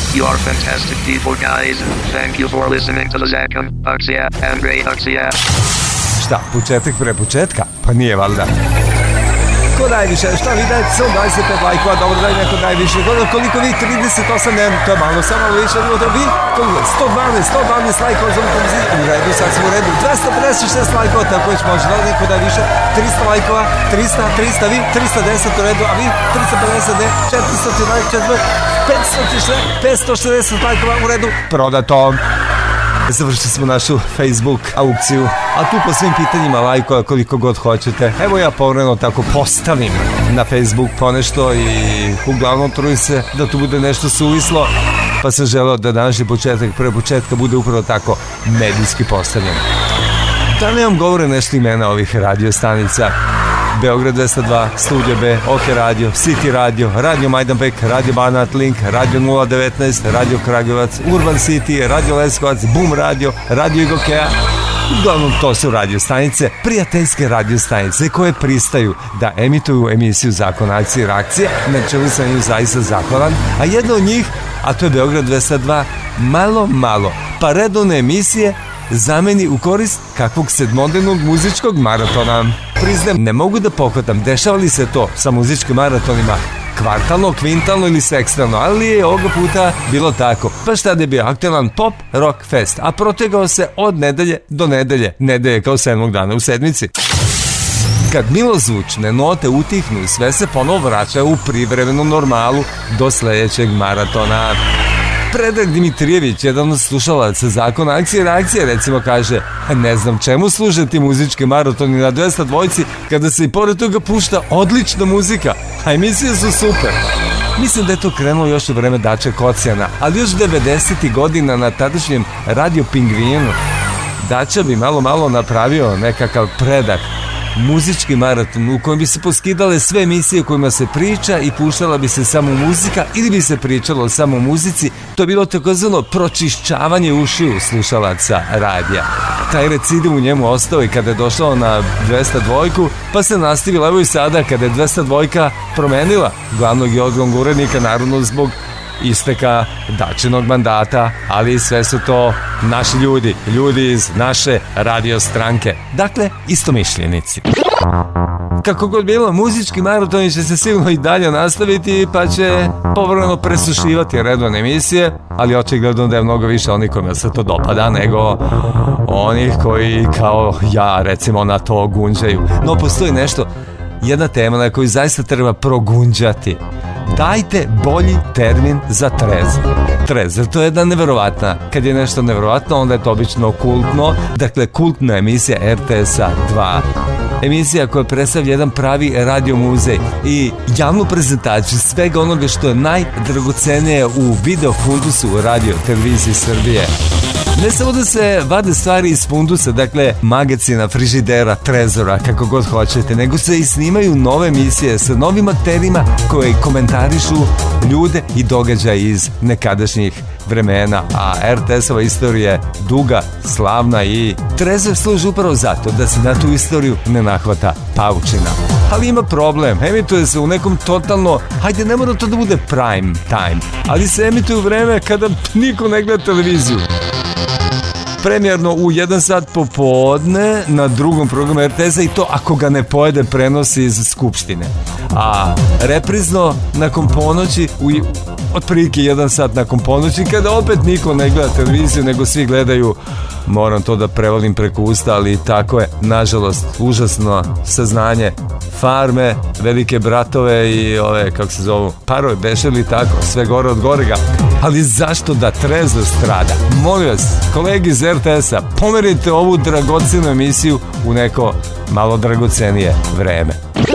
You're fantastic people, guys. Thank you for listening to the Zakon, Aksija, Andrej Aksija. Šta, početak pre početka? Pa nije valjda. Ko najviše? Šta vi dajte? Samo 25 lajkova, dobro daj neko najviše. Koliko vi? 38, ne, to je malo, samo malo više. Vi? 112 lajkova za ovom muziku. U redu, sad smo u redu. 256 lajkova, tako već može. Da li neko daj više? 300 lajkova, 300, vi? 310 u redu, a vi? 350, ne? 400 lajkova, 560 lajkova u redu. Prodato. Završili smo našu Facebook aukciju, a tu po svim pitanjima lajkova koliko god hoćete. Evo ja povremeno tako postavim na Facebook ponešto i uglavnom trudim se da tu bude nešto suvislo, pa sam želeo da današnji početak pre početka bude upravo tako medijski postavljen. Da li vam govore nešto imena ovih radio stanica? Beograd 202, Studio B, OK Radio, City Radio, Radio Majdanpek, Radio Banat Link, Radio 019, Radio Kragujevac, Urban City, Radio Leskovac, Boom Radio, Radio Igokea. Uglavnom to su radio stanice, prijateljske radio stanice koje pristaju da emituju emisiju Zakon akcije i reakcije, na čemu sam im zaista zahvalan, a jedna od njih, a to je Beograd 202, malo, pa redovne emisije zameni u korist kakvog sedmodnevnog muzičkog maratona. Priznajem, ne mogu da pohvatam dešava li se to sa muzičkim maratonima kvartalno, kvintalno ili sekstralno, ali je ovoga puta bilo tako. Pa šta da je bio aktualan pop rock fest, a protegao se od nedelje do nedelje kao 7. dana u sedmici. Kad milozvučne note utihnu i sve se ponovo vraća u privremenu normalu do sledećeg maratona. Predrag Dimitrijević, jedan od slušalaca Zakona akcije i reakcije, recimo kaže: ne znam čemu služe ti muzički maratoni na 202 kada se i pored toga pušta odlična muzika, a emisije su super. Mislim da je to krenulo još u vreme Dače Kocijana, ali još 90. godina na tadašnjem Radio Pingvinu. Dača bi malo napravio nekakav predah, muzički maraton u kojem bi se poskidale sve emisije u kojima se priča i puštala bi se samo muzika ili bi se pričalo samo o muzici. To je bilo takozvano pročišćavanje ušiju slušalaca radija. Taj recidiv u njemu ostao i kada je došao na 202, pa se nastavila evo i sada kada je 202 promenila glavnog i odgovornog urednika, naravno zbog isteka Dačinog mandata, ali sve su to naši ljudi iz naše radio stranke, dakle istomišljenici. Kako god bilo, muzički maratoni će se sigurno i dalje nastaviti, pa će povremeno presušivati redovne emisije, ali očigledno da je mnogo više onih kojima se to dopada nego onih koji kao ja recimo na to gunđaju. No postoji nešto, jedna tema na koju zaista treba progunđati. Dajte bolji termin za trezor, to je jedna neverovatna. Kad je nešto neverovatno, onda je to obično kultno. Dakle, kultna emisija RTS-a 2. Emisija koja predstavlja jedan pravi radio muzej i javnu prezentaciju svega onoga što je najdragocenije u video fundusu radio televiziji Srbije. Ne samo da se vade stvari iz fundusa, dakle magacina, frižidera, trezora, kako god hoćete, nego se i snimaju nove emisije sa novim akterima koji komentarišu ljude i događaje iz nekadašnjih vremena, a RTS-ova istorija je duga, slavna i trezor služi upravo zato da se na tu istoriju ne nahvata paučina. Ali ima problem, emituje se u nekom totalno, hajde ne mora to da bude prime time, ali se emituje u vreme kada niko ne gleda televiziju. Premijerno u 1 sat popodne na drugom programu RTS-a i to ako ga ne pojede prenosi iz Skupštine. A reprizno nakon ponoći u otprilike 1 sat nakon ponoći kada opet niko ne gleda televiziju nego svi gledaju, moram to da prevodim preko usta, ali tako je, nažalost, užasno saznanje, Farme, Velike bratove i ove, kako se zovu, Parove, Bešeli, tako, sve gore od gorega. Ali zašto da trezor strada? Molim vas, kolegi iz RTS-a, pomerite ovu dragocenu emisiju u neko malo dragocenije vreme.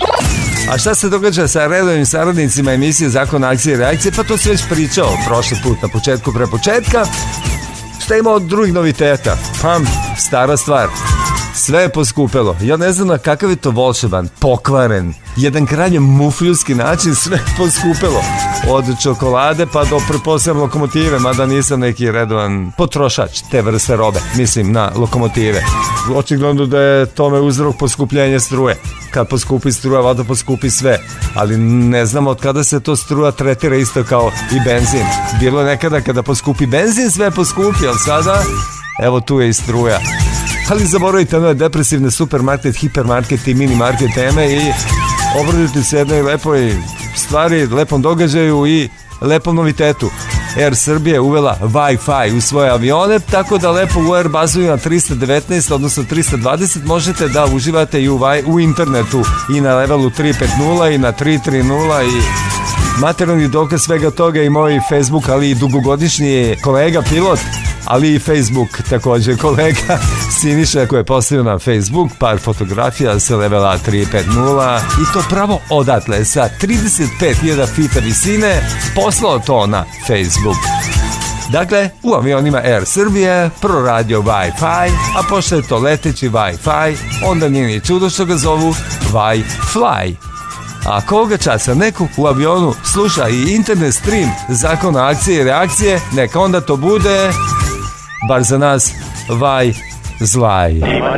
A šta se događa sa redovnim saradnicima emisije Zakon akcije i reakcije? Pa to se već pričao prošli put na početka. Šta ima od drugih noviteta? Stara stvar. Sve je poskupelo. Ja ne znam na kakav je to volšeban, pokvaren, jedan krajnje mufljulski način, sve je poskupelo. Od čokolade pa do pretpostavljam lokomotive, mada nisam neki redovan potrošač te vrste robe, mislim na lokomotive. Očigledno da je tome uzrok poskupljenje struje. Kad poskupi struja, valjda poskupi sve. Ali ne znam od kada se to struja tretira isto kao i benzin. Bilo je nekada kada poskupi benzin, sve poskupi, ali sada, evo tu je i struja. Ali zaboravite one depresivne supermarket, hipermarket i minimarket teme i obradite se jednoj lepoj stvari, lepom događaju i lepom novitetu. Air Srbija je uvela Wi-Fi u svoje avione, tako da lepo u Airbusu na 319, odnosno 320 možete da uživate i u internetu i na levelu 350 i na 330 i materijalni dokaz svega toga i moj Facebook, ali i dugogodišnji kolega pilot, ali i Facebook također kolega Siniša koji je postavio na Facebook par fotografija sa levela 350 i to pravo odatle sa 35.000 fita visine poslao to na Facebook. Dakle, u avionima Air Srbije proradio Wi-Fi, a pošto je to leteći Wi-Fi, onda nije ni čudo što ga zovu Wi-Fly. A koga časa neko u avionu sluša i internet stream zakona akcije i reakcije, neka onda to bude, bar za nas, Wi-Zlaj.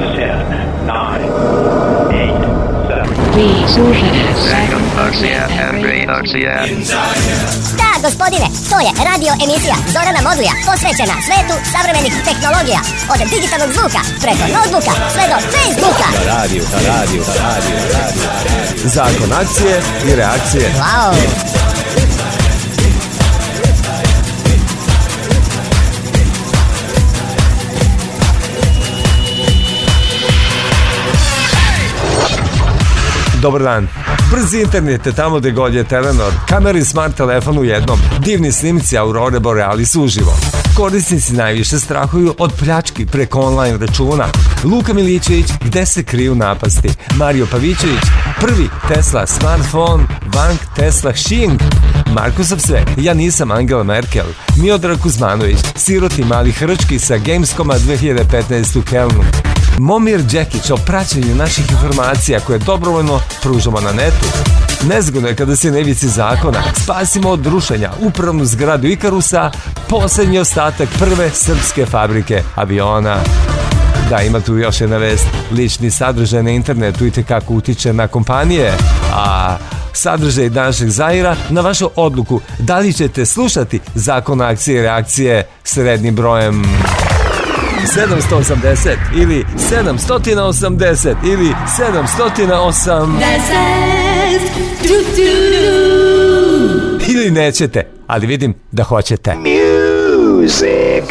Da, gospodine, to je radio emisija Zorana Modulja, posvećena svetu savremenih tehnologija. Od digitalnog zvuka, preko notebooka, sve do Facebooka. Radio. Zakon akcije i reakcije. Wow. Dobar dan. Brzi internet je tamo gde god je Telenor, kamera i smart telefon u jednom, divni snimci Aurore Borealis uživo. Korisnici najviše strahuju od pljački preko online računa. Luka Milićević, gde se kriju napasti. Mario Pavićević, prvi Tesla smartphone, bank Tesla Xing. Markusov sve, ja nisam Angela Merkel. Miodrag Kuzmanović, siroti mali hrčki sa Gamescoma 2015 u Kelnu. Momir Đekić o praćenju naših informacija koje dobrovoljno pružamo na netu. Nezgodno je kada se na ivici zakona. Spasimo od rušenja upravnu zgradu Ikarusa, posljednji ostatak prve srpske fabrike aviona. Da, ima tu još jedna vest. Lični sadržaj na internetu itekako utiče na kompanije, a sadržaj današnjeg Zaira na vašu odluku da li ćete slušati zakon akcije i reakcije s rednim brojem 780 ili 780 ili 708 ili nećete, ali vidim da hoćete. Music.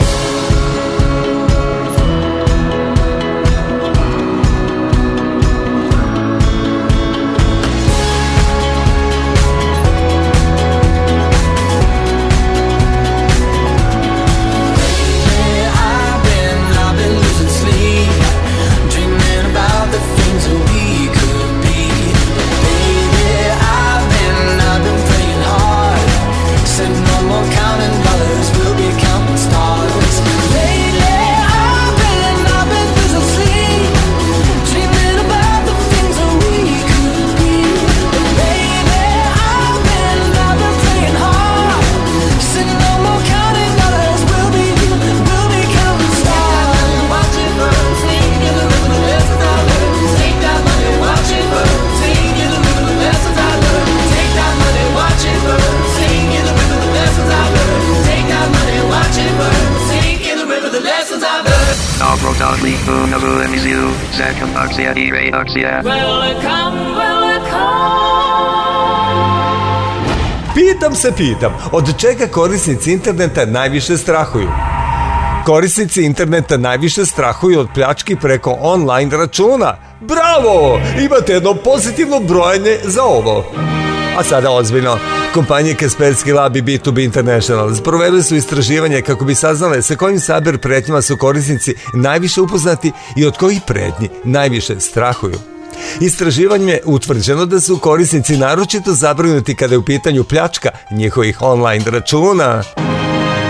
Pitam, od čega korisnici interneta najviše strahuju? Korisnici interneta najviše strahuju od pljački preko online računa. Bravo! Imate jedno pozitivno brojanje za ovo. A sada ozbiljno. Kompanije Kaspersky Lab i B2B International sproveli su istraživanje kako bi saznale sa kojim cyber pretnjama su korisnici najviše upoznati i od kojih pretnji najviše strahuju. Istraživanjem je utvrđeno da su korisnici naročito zabrinuti kada je u pitanju pljačka njihovih online računa.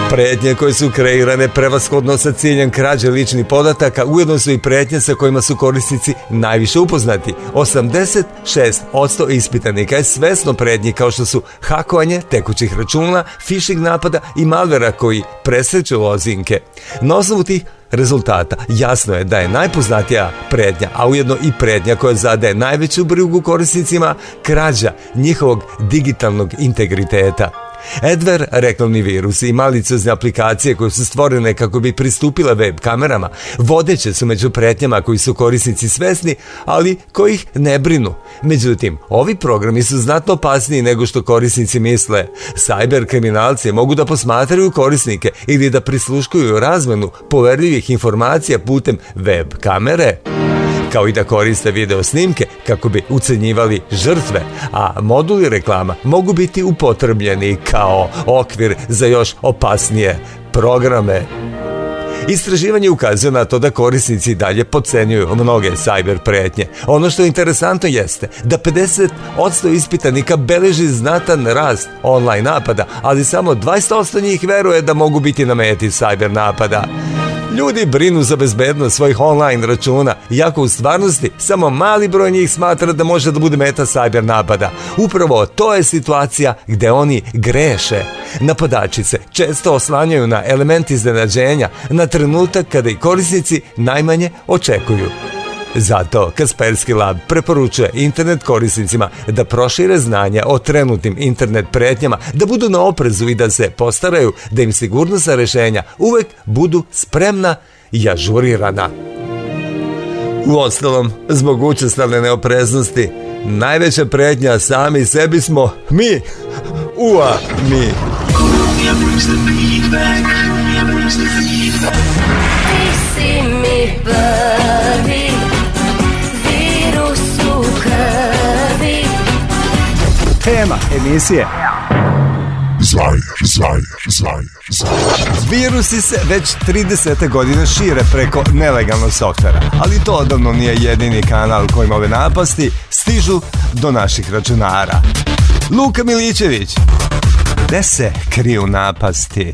Pretnje koje su kreirane prevashodno sa ciljem krađe ličnih podataka ujedno su i pretnje sa kojima su korisnici najviše upoznati. 86% ispitanika je svesno pretnji kao što su hakovanje tekućih računa, phishing napada i malvera koji presreću lozinke. Na osnovu tih rezultata jasno je da je najpoznatija pretnja, a ujedno i pretnja koja zadaje najveću brigu korisnicima, krađa njihovog digitalnog integriteta. Adware, reklamni virusi i maliciozne aplikacije koje su stvorene kako bi pristupile web kamerama vodeće su među pretnjama koji su korisnici svesni, ali kojih ne brinu. Međutim, ovi programi su znatno opasniji nego što korisnici misle. Cyber kriminalci mogu da posmatraju korisnike ili da prisluškuju razmenu poverljivih informacija putem web kamere, kao i da koriste video snimke kako bi ucenjivali žrtve, a moduli reklama mogu biti upotrebljeni kao okvir za još opasnije programe. Istraživanje ukazuje na to da korisnici dalje podcenjuju mnoge cyber pretnje. Ono što je interesantno jeste da 50% ispitanika beleži znatan rast online napada, ali samo 20% njih veruje da mogu biti na meti cyber napada. Ljudi brinu za bezbednost svojih online računa, iako u stvarnosti samo mali broj njih smatra da može da bude meta cyber napada. Upravo to je situacija gde oni greše. Napadači se često oslanjaju na element iznenađenja, na trenutak kada i korisnici najmanje očekuju. Zato Kaspersky Lab preporučuje internet korisnicima da prošire znanja o trenutnim internet pretnjama, da budu na oprezu i da se postaraju da im sigurnosna rešenja uvek budu spremna i ažurirana. Uostalom, zbog učestale neopreznosti, najveća pretnja sami sebi smo mi. Mi. Ti si mi prvi virus u krvi. Tema emisije Zajer. Virusi se već 30. godine šire preko nelegalnog softvera, ali to odavno nije jedini kanal kojim ove napasti stižu do naših računara. Luka Milićević, gde se kriju napasti?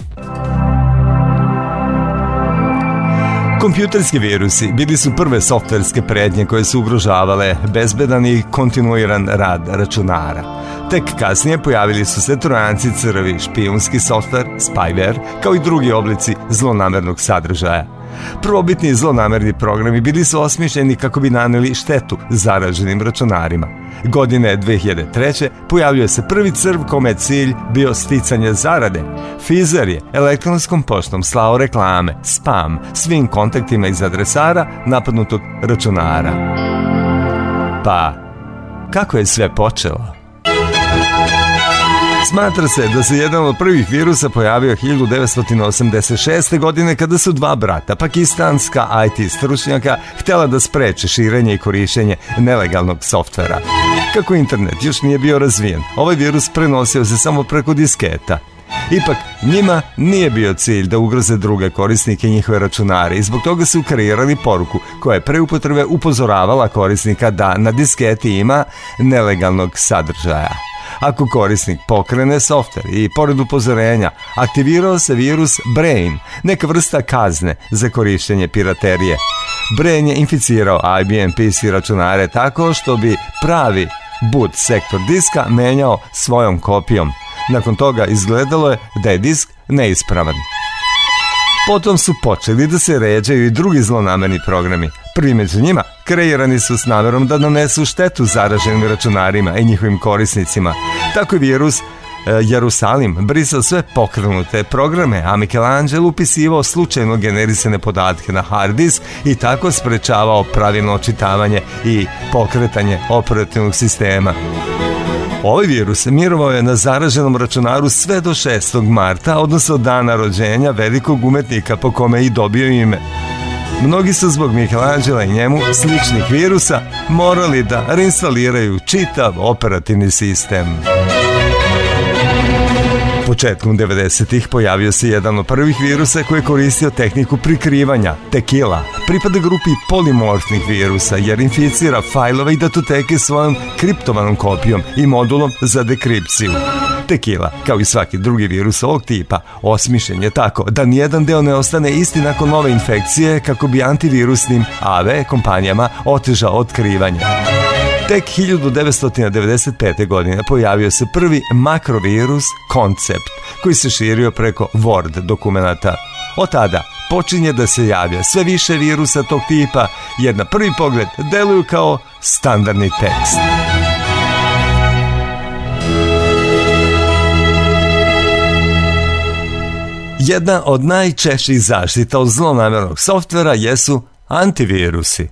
Kompjuterski virusi bili su prve softverske pretnje koje su ugrožavale bezbedan i kontinuiran rad računara. Tek kasnije pojavili su se trojanci, crvi, špijunski softver, spyware, kao i drugi oblici zlonamernog sadržaja. Prvobitni zlonamerni programi bili su osmišljeni kako bi naneli štetu zaraženim računarima. Godine 2003. pojavljuje se prvi crv kome je cilj bio sticanje zarade. Fizer je elektronskom poštom slao reklame, spam, svim kontaktima iz adresara napadnutog računara. Pa, kako je sve počelo? Smatra se da se jedan od prvih virusa pojavio 1986. godine kada su dva brata, pakistanska IT stručnjaka, htjela da spreče širenje i korišćenje nelegalnog softvera. Kako internet još nije bio razvijen, ovaj virus prenosio se samo preko disketa. Ipak, njima nije bio cilj da ugroze druge korisnike i njihove računare i zbog toga su kreirali poruku koja je pre upotrebe upozoravala korisnika da na disketi ima nelegalnog sadržaja. Ako korisnik pokrene softver i pored upozorenja aktivirao se virus Brain, neka vrsta kazne za korištenje piraterije. Brain je inficirao IBM PC računare tako što bi pravi boot sektor diska menjao svojom kopijom. Nakon toga izgledalo je da je disk neispravan. Potom su počeli da se ređaju i drugi zlonamerni programi. Prvi među njima kreirani su s namerom da nanesu štetu zaraženim računarima i njihovim korisnicima. Tako je virus Jerusalim brisao sve pokrenute programe, a Michelangelo upisivao slučajno generisane podatke na hard disk i tako sprečavao pravilno očitavanje i pokretanje operativnog sistema. Ovaj virus mirovao je na zaraženom računaru sve do 6. marta, odnosno dana rođenja velikog umetnika po kome i dobio ime. Mnogi su zbog Michelangela i njemu sličnih virusa morali da reinstaliraju čitav operativni sistem. Početkom 90-ih pojavio se jedan od prvih virusa koji je koristio tehniku prikrivanja, Tequila. Pripada grupi polimorfnih virusa jer inficira fajlove i datoteke svojom kriptovanom kopijom i modulom za dekripciju. Tequila, kao i svaki drugi virus ovog tipa, osmišljen je tako da nijedan deo ne ostane isti nakon nove infekcije kako bi antivirusnim AV kompanijama otežao otkrivanje. Tek 1995. godine pojavio se prvi makrovirus Koncept, koji se širio preko Word dokumenata. Od tada počinje da se javlja sve više virusa tog tipa, jer na prvi pogled deluju kao standardni tekst. Jedna od najčešćih zaštita od zlonamernog softvera jesu antivirusi.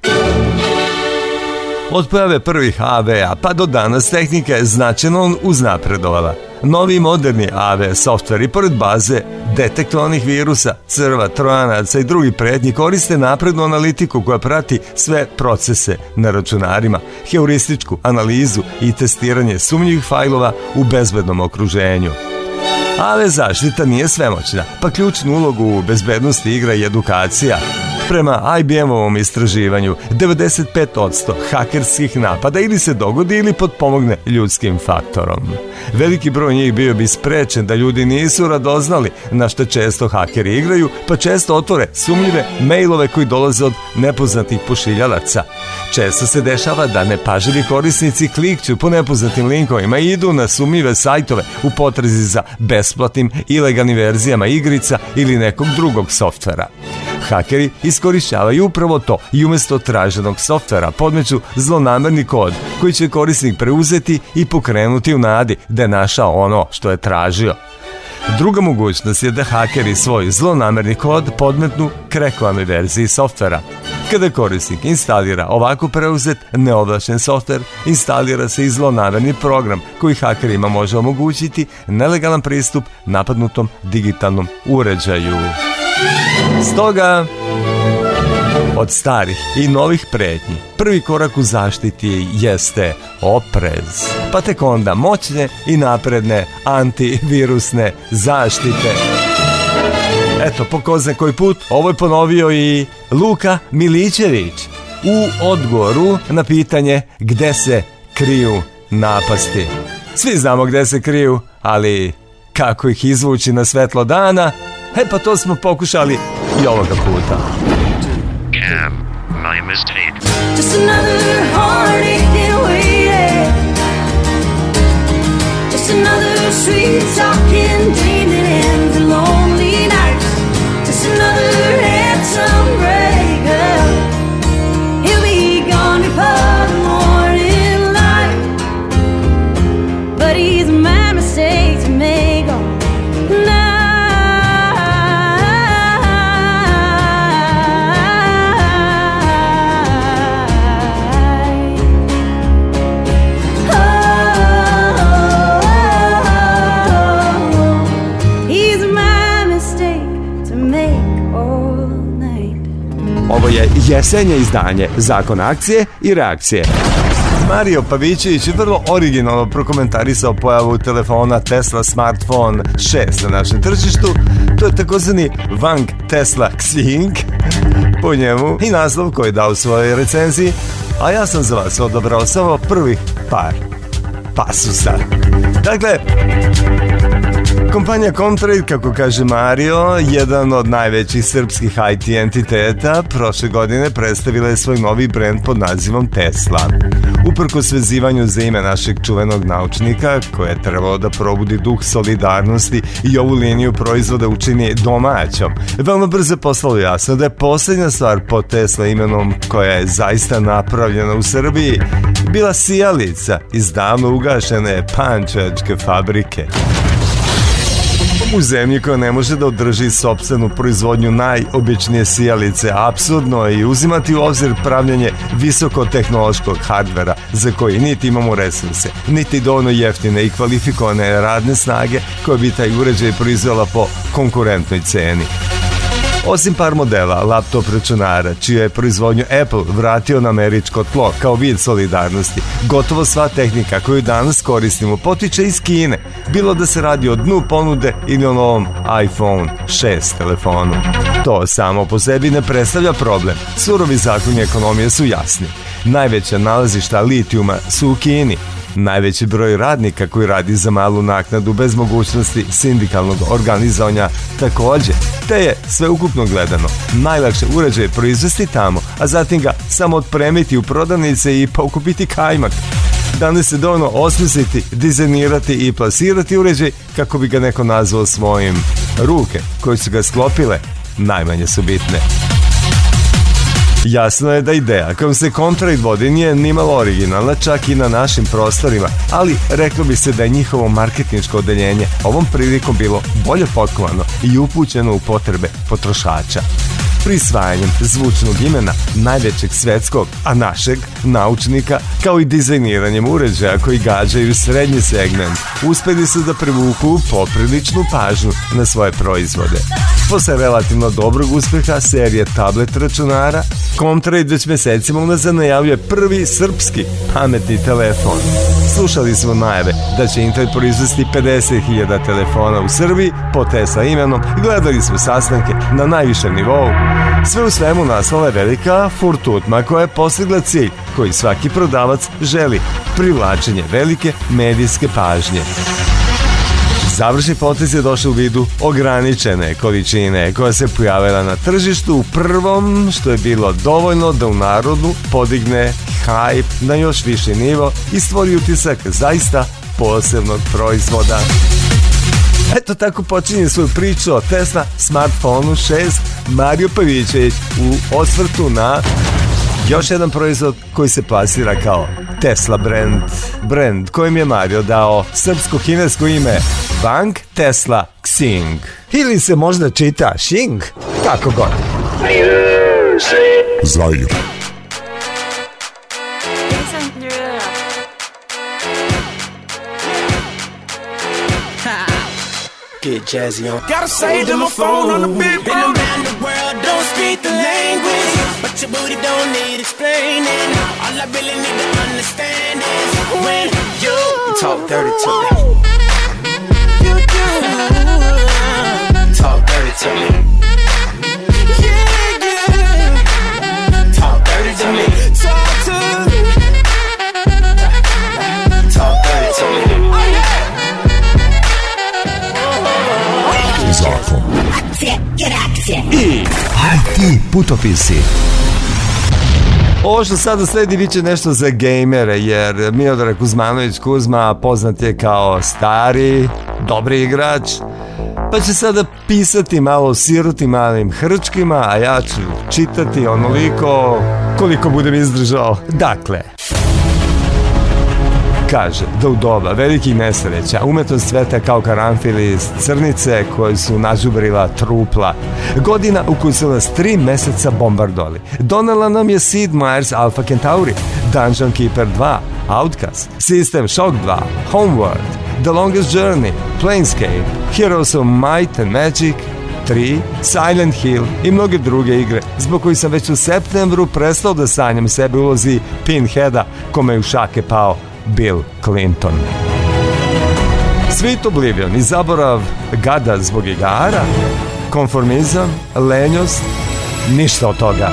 Od pojave prvih AV-a pa do danas tehnika je značajno uznapredovala. Novi moderni AV softveri, pored baze detektovanih virusa, crva, trojanaca i drugih pretnji, koriste naprednu analitiku koja prati sve procese na računarima, heurističku analizu i testiranje sumnjivih fajlova u bezbednom okruženju. AV zaštita nije svemoćna, pa ključnu ulogu u bezbednosti igra i edukacija. Prema IBM-ovom istraživanju, 95% hakerskih napada ili se dogodi ili potpomogne ljudskim faktorom. Veliki broj njih bio bi sprečen da ljudi nisu radoznali na što često hakeri igraju, pa često otvore sumnjive mailove koji dolaze od nepoznatih pošiljalaca. Često se dešava da nepažljivi korisnici klikću po nepoznatim linkovima i idu na sumnjive sajtove u potrazi za besplatnim ilegalnim verzijama igrica ili nekog drugog softvera. Hakeri iskorišćavaju upravo to i umjesto traženog softvera podmeću zlonamerni kod koji će korisnik preuzeti i pokrenuti u nadi da je našao ono što je tražio. Druga mogućnost je da hakeri svoj zlonamerni kod podmetnu krekovanoj verziji softvera. Kada korisnik instalira ovako preuzet neovlašten softver, instalira se i zlonamerni program koji hakerima može omogućiti nelegalan pristup napadnutom digitalnom uređaju. Stoga, od starih i novih pretnji, prvi korak u zaštiti jeste oprez, pa tek onda moćne i napredne antivirusne zaštite. Eto, po ko zna koji put, ovo je ponovio i Luka Milićević u odgovoru na pitanje gde se kriju napasti. Svi znamo gde se kriju, ali kako ih izvući na svetlo dana, pa to smo pokušali i ovoga puta. Cam, my mistake. Just another heartache and waiting. Just another sweet talking day that ends in lonely nights. Just another handsome breakup. He'll be gone before the morning light. But he's my mistake to make all night. Ovo je jesenje izdanje Zakona akcije i reakcije. Mario Pavićević je vrlo originalno prokomentarisao pojavu telefona Tesla Smartphone 6 na našem tržištu. To je takozvani Wang Tesla Xing po njemu i naslov koji je dao u svojoj recenziji, a ja sam za vas odabrao samo prvih par pasusa. Dakle, kompanija Comtrade, kako kaže Mario, jedan od najvećih srpskih IT entiteta, prošle godine predstavila je svoj novi brend pod nazivom Tesla. Uprkos vezivanju za ime našeg čuvenog naučnika, koje je trebalo da probudi duh solidarnosti i ovu liniju proizvoda učini domaćom, veoma brzo postalo jasno da je posljednja stvar pod Tesla imenom koja je zaista napravljena u Srbiji bila sijalica iz davno ugašene pančevačke fabrike. U zemlji koja ne može da održi sopstvenu proizvodnju najobičnije sijalice, apsurdno je i uzimati u obzir pravljanje visokotehnološkog hardvera za koji niti imamo resurse, niti dovoljno jeftine i kvalifikovane radne snage koje bi taj uređaj proizvela po konkurentnoj ceni. Osim par modela laptop računara, čija je proizvodnju Apple vratio na američko tlo kao vid solidarnosti, gotovo sva tehnika koju danas koristimo potiče iz Kine, bilo da se radi o dnu ponude ili o novom iPhone 6 telefonu. To samo po sebi ne predstavlja problem. Surovi zakoni ekonomije su jasni. Najveća nalazišta litijuma su u Kini. Najveći broj radnika koji radi za malu naknadu bez mogućnosti sindikalnog organizovanja takođe, te je sveukupno gledano najlakše uređaj proizvesti tamo, a zatim ga samo otpremiti u prodavnice i pokupiti kajmak. Danas je dovoljno osmisliti, dizajnirati i plasirati uređaj kako bi ga neko nazvao svojim. Ruke koje su ga sklopile najmanje su bitne. Jasno je da ideja kojom se Contrail vodi nije nimalo originalna, čak i na našim prostorima, ali reklo bi se da je njihovo marketinško odeljenje ovom prilikom bilo bolje potkovano i upućeno u potrebe potrošača. Prisvajanjem zvučnog imena najvećeg svetskog, a našeg, naučnika, kao i dizajniranjem uređaja koji gađaju srednji segment, uspeli su da privuku popriličnu pažnju na svoje proizvode. Posle relativno dobrog uspeha serije tablet računara, Contrail već mesecima unazad najavljuje prvi srpski pametni telefon. Slušali smo najave da će Intel proizvesti 50.000 telefona u Srbiji po Tesla imenom, gledali smo sastanke na najvišem nivou. Sve u svemu nastala je velika furtutma koja je postigla cilj koji svaki prodavac želi, privlačenje velike medijske pažnje. Završni potez je došao u vidu ograničene količine koja se pojavila na tržištu u prvom, što je bilo dovoljno da u narodu podigne hype na još viši nivo i stvori utisak zaista posebnog proizvoda. Eto tako počinje svoju priču o Tesla smartphonu 6 Mario Pavićević u osvrtu na još jedan proizvod koji se plasira kao Tesla brand kojim je Mario dao srpsko-kinesko ime Bank Tesla Xing. Ili se možda čita Xing, kako god. Zair. Get jazzy on. Gotta say to my phone on the big phone. Been around the world, don't speak the language, but your booty don't need explaining. All I really need to understand is when you talk dirty to me. You do. Talk dirty to me. Yeah, yeah. Talk dirty to me. Talk to me. Talk dirty to me. Oh yeah. Zakon. I IT putopisi. Ovo što sada sledi biće nešto za gejmere, jer Miodrag Kuzmanović Kuzma poznat je kao stari, dobri igrač, pa će sada pisati malo o sirotim malim hrčkima, a ja ću čitati onoliko koliko budem izdržao. Dakle, kaže da u doba velikih nesreća umetnost cveta kao karanfil iz crnice koje su nađubrila trupla. Godina u kojoj su nas 3 meseca bombardovali. Donela nam je Sid Meier's Alpha Centauri, Dungeon Keeper 2, Outcast, System Shock 2, Homeworld, The Longest Journey, Planescape, Heroes of Might and Magic 3, Silent Hill i mnoge druge igre, zbog koji sam već u septembru prestao da sanjam sebe ulozi Pinheada kome je u šake pao Bill Clinton. Sweet Oblivion i zaborav gada zbog igara, konformizam, lenjost, ništa od toga.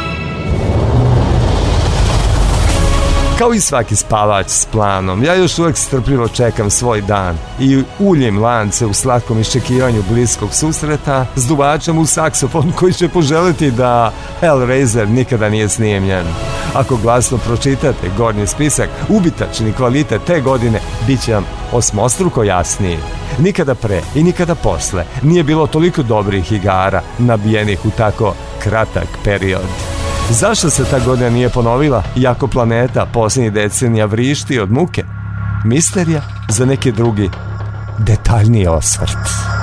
Kao i svaki spavač s planom, ja još uvek strpljivo čekam svoj dan i uljim lance u slatkom iščekivanju bliskog susreta s duvačem u saksofon koji će poželiti da Hellraiser nikada nije snimljen. Ako glasno pročitate gornji spisak, ubitačni kvalitet te godine bit će vam osmostruko jasniji. Nikada pre i nikada posle nije bilo toliko dobrih igara nabijenih u tako kratak period. Zašto se ta godina nije ponovila, iako planeta posljednjih decenija vrišti od muke? Misterija za neki drugi detaljniji osvrt.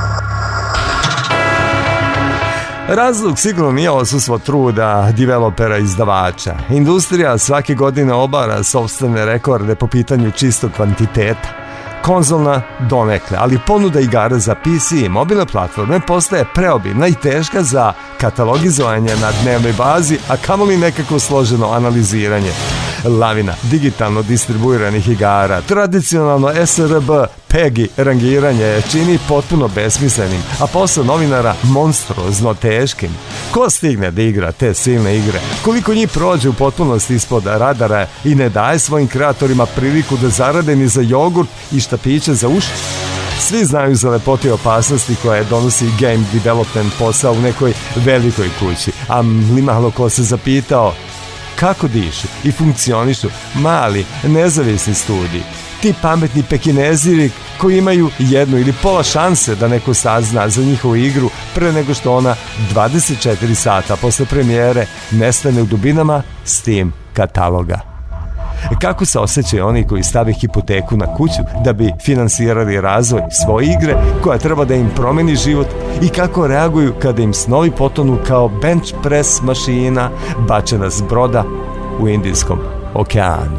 Razlog sigurno nije odsustvo truda developera izdavača. Industrija svake godine obara sopstvene rekorde po pitanju čistog kvantiteta. Konzolna donekle, ali ponuda igara za PC i mobilne platforme postaje preobimna i teška za katalogizovanje na dnevnoj bazi, a kamoli nekako složeno analiziranje. Lavina digitalno distribuiranih igara, tradicionalno SRB, PEGI rangiranje čini potpuno besmislenim, a posao novinara monstruozno teškim. Ko stigne da igra te silne igre? Koliko njih prođe u potpunosti ispod radara i ne daje svojim kreatorima priliku da zarade ni za jogurt i štapiće za uši? Svi znaju za lepote i opasnosti koje donosi game development posao u nekoj velikoj kući, a malo ko se zapitao kako dišu i funkcionišu mali, nezavisni studiji. Ti pametni pekineziri koji imaju jednu ili pola šanse da neko sazna za njihovu igru pre nego što ona 24 sata posle premijere nestane u dubinama Steam kataloga. Kako se osjećaju oni koji stave hipoteku na kuću da bi finansirali razvoj svoje igre koja treba da im promeni život i kako reaguju kada im snovi potonu kao bench press mašina bačena s broda u Indijskom okeanu.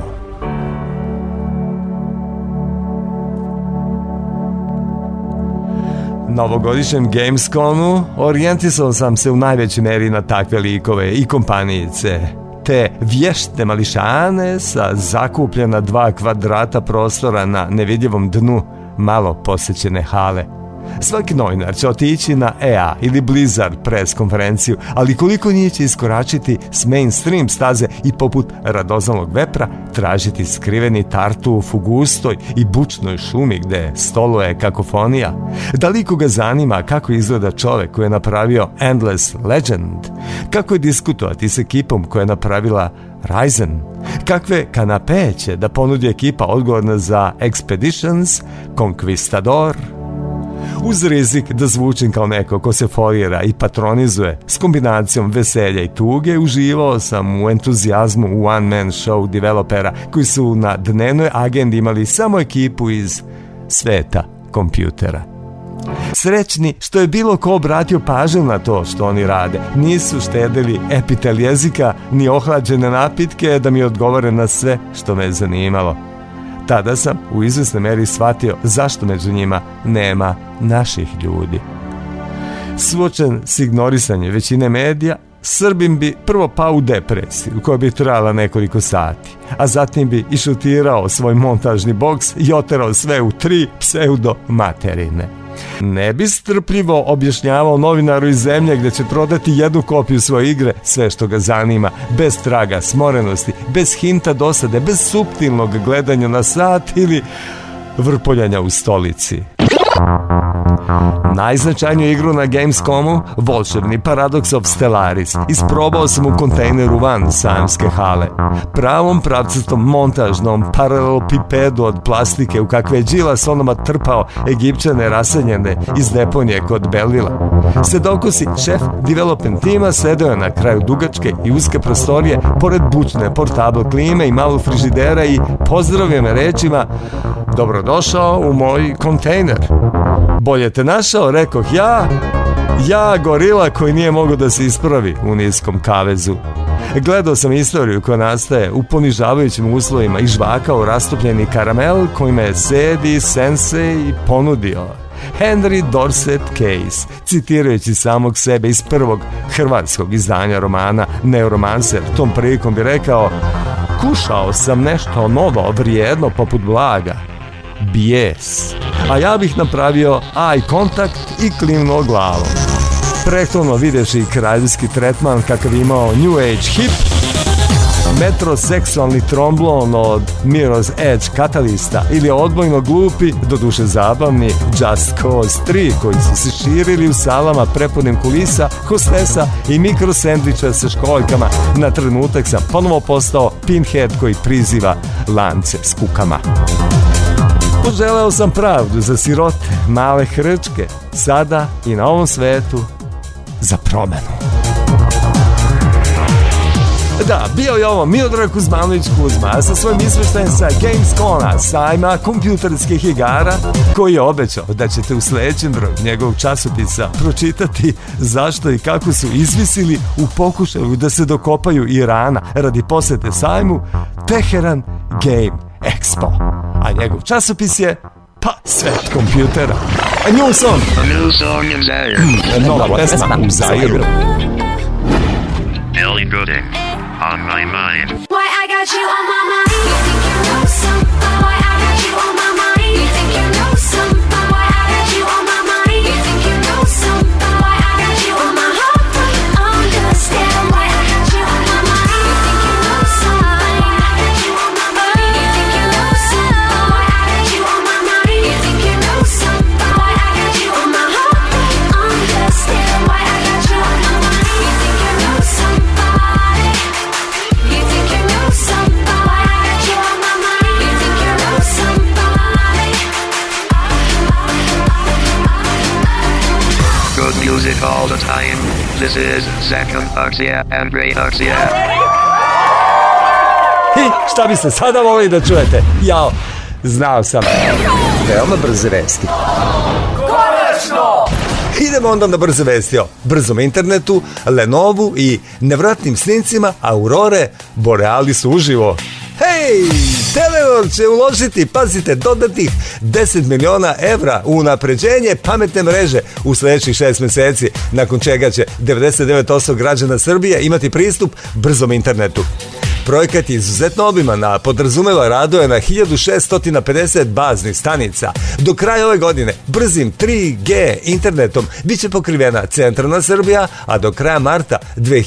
Na ovogodišnjem Gamescomu orijentisao sam se u najvećoj meri na takve likove i kompanijice, te vješte mališane sa zakupljena 2 kvadrata prostora na nevidljivom dnu malo posećene hale. Svaki novinar će otići na EA ili Blizzard press konferenciju, ali koliko njih će iskoračiti s mainstream staze i poput radoznalog vepra tražiti skriveni tartuf u gustoj i bučnoj šumi gde stoluje kakofonija? Da li koga zanima kako izgleda čovek koji je napravio Endless Legend? Kako je diskutovati s ekipom koja je napravila Ryzen? Kakve kanape će da ponudi ekipa odgovorna za Expeditions, Conquistador? Uz rizik da zvučim kao neko ko se folira i patronizuje s kombinacijom veselja i tuge, uživao sam u entuzijazmu one-man show developera koji su na dnevnoj agendi imali samo ekipu iz sveta kompjutera. Srećni što je bilo ko obratio pažnju na to što oni rade. Nisu štedili epitel jezika ni ohlađene napitke da mi odgovore na sve što me zanimalo. Tada sam u izvesnoj meri shvatio zašto među njima nema naših ljudi. Suočen s ignorisanjem većine medija, Srbin bi prvo pao u depresiju koja bi trajala nekoliko sati, a zatim bi išutirao svoj montažni boks i oterao sve u 3 pseudo materine. Ne bi strpljivo objašnjavao novinaru iz zemlje gde će prodati 1 kopiju svoje igre sve što ga zanima, bez traga smorenosti, bez hinta dosade, bez suptilnog gledanja na sat ili vrpoljanja u stolici. Najznačajniju igru na Gamescomu, Volšebni Paradox of Stellaris, isprobao sam u kontejneru van sajamske hale. Pravom pravcastom montažnom paralelopipedu od plastike u kakve je Đilas onoma trpao Egipćane raseljene iz deponije kod Belvila. Sedokosi, šef development tima, sedeo je na kraju dugačke i uske prostorije pored bučne portable klime i malog frižidera i pozdravio me rečima: dobrodošao u moj kontejner. Bolje te našao, rekoh ja gorila koji nije mogao da se ispravi u niskom kavezu. Gledao sam istoriju koja nastaje u ponižavajućim uslovima i žvakao rastopljeni karamel koji me Sedi Sensei ponudio. Henry Dorset Case, citirajući samog sebe iz prvog hrvatskog izdanja romana Neuromancer, tom prilikom bi rekao: kušao sam nešto novo, vrijedno poput blaga. Bijes. A ja bih napravio eye contact i klimnuo glavom. Prethodno videći kraljevski tretman kakav imao New Age hip, metroseksualni tromblon od Mirror's Edge katalista ili odbojno glupi, doduše zabavni Just Cause 3 koji su se širili u salama prepunim kulisa, hostesa i mikrosendviča sa školjkama, na trenutak sam ponovo postao pinhead koji priziva lance s kukama. Poželeo sam pravdu za sirote, male hrčke, sada i na ovom svetu za promenu. Da, bio je ovo Miodrag Kuzmanović Kuzma sa svojim izveštajem sa Gamescoma, sajma kompjuterskih igara, koji je obećao da ćete u sledećem broju njegovog časopisa pročitati zašto i kako su izvisili u pokušaju da se dokopaju Irana radi posete sajmu Teheran Game Expo. A njegov časopis je Pa, svet kompjutera. A new song. A new song in Zaire. Nova pesma u Zairu. Ellie Gooding. On my mind. Why I got you on my mind? You think you know something? Why I got you on my mind? You think you know something? Why I got you on my mind? You think you know something? Why I got you on my heart? Understand why I got you on my mind? You think you know something? Why I got you on my mind? You think you know something? Why I got you on my mind? You think you know something? Why I got you on my heart? Understand why I got you on my mind? You think you know somebody? You think you know somebody? Why I got you on my mind? You think you know somebody? Good music all the time. This is Zakon Arxia and Ray Arxia. I šta biste sada volili da čujete? Jao, znao sam. Veoma brze vesti. Idemo onda na brze vesti o brzom internetu, Lenovu i nevratnim snimcima Aurore Borealis uživo. Hej, Telenor će uložiti, pazite, dodatnih 10 miliona evra u unapređenje pametne mreže u sledećih 6 meseci, nakon čega će 99% građana Srbije imati pristup brzom internetu. Projekat je izuzetno obiman, a podrazumeva radove na 1650 baznih stanica. Do kraja ove godine brzim 3G internetom biće pokrivena centralna Srbija, a do kraja marta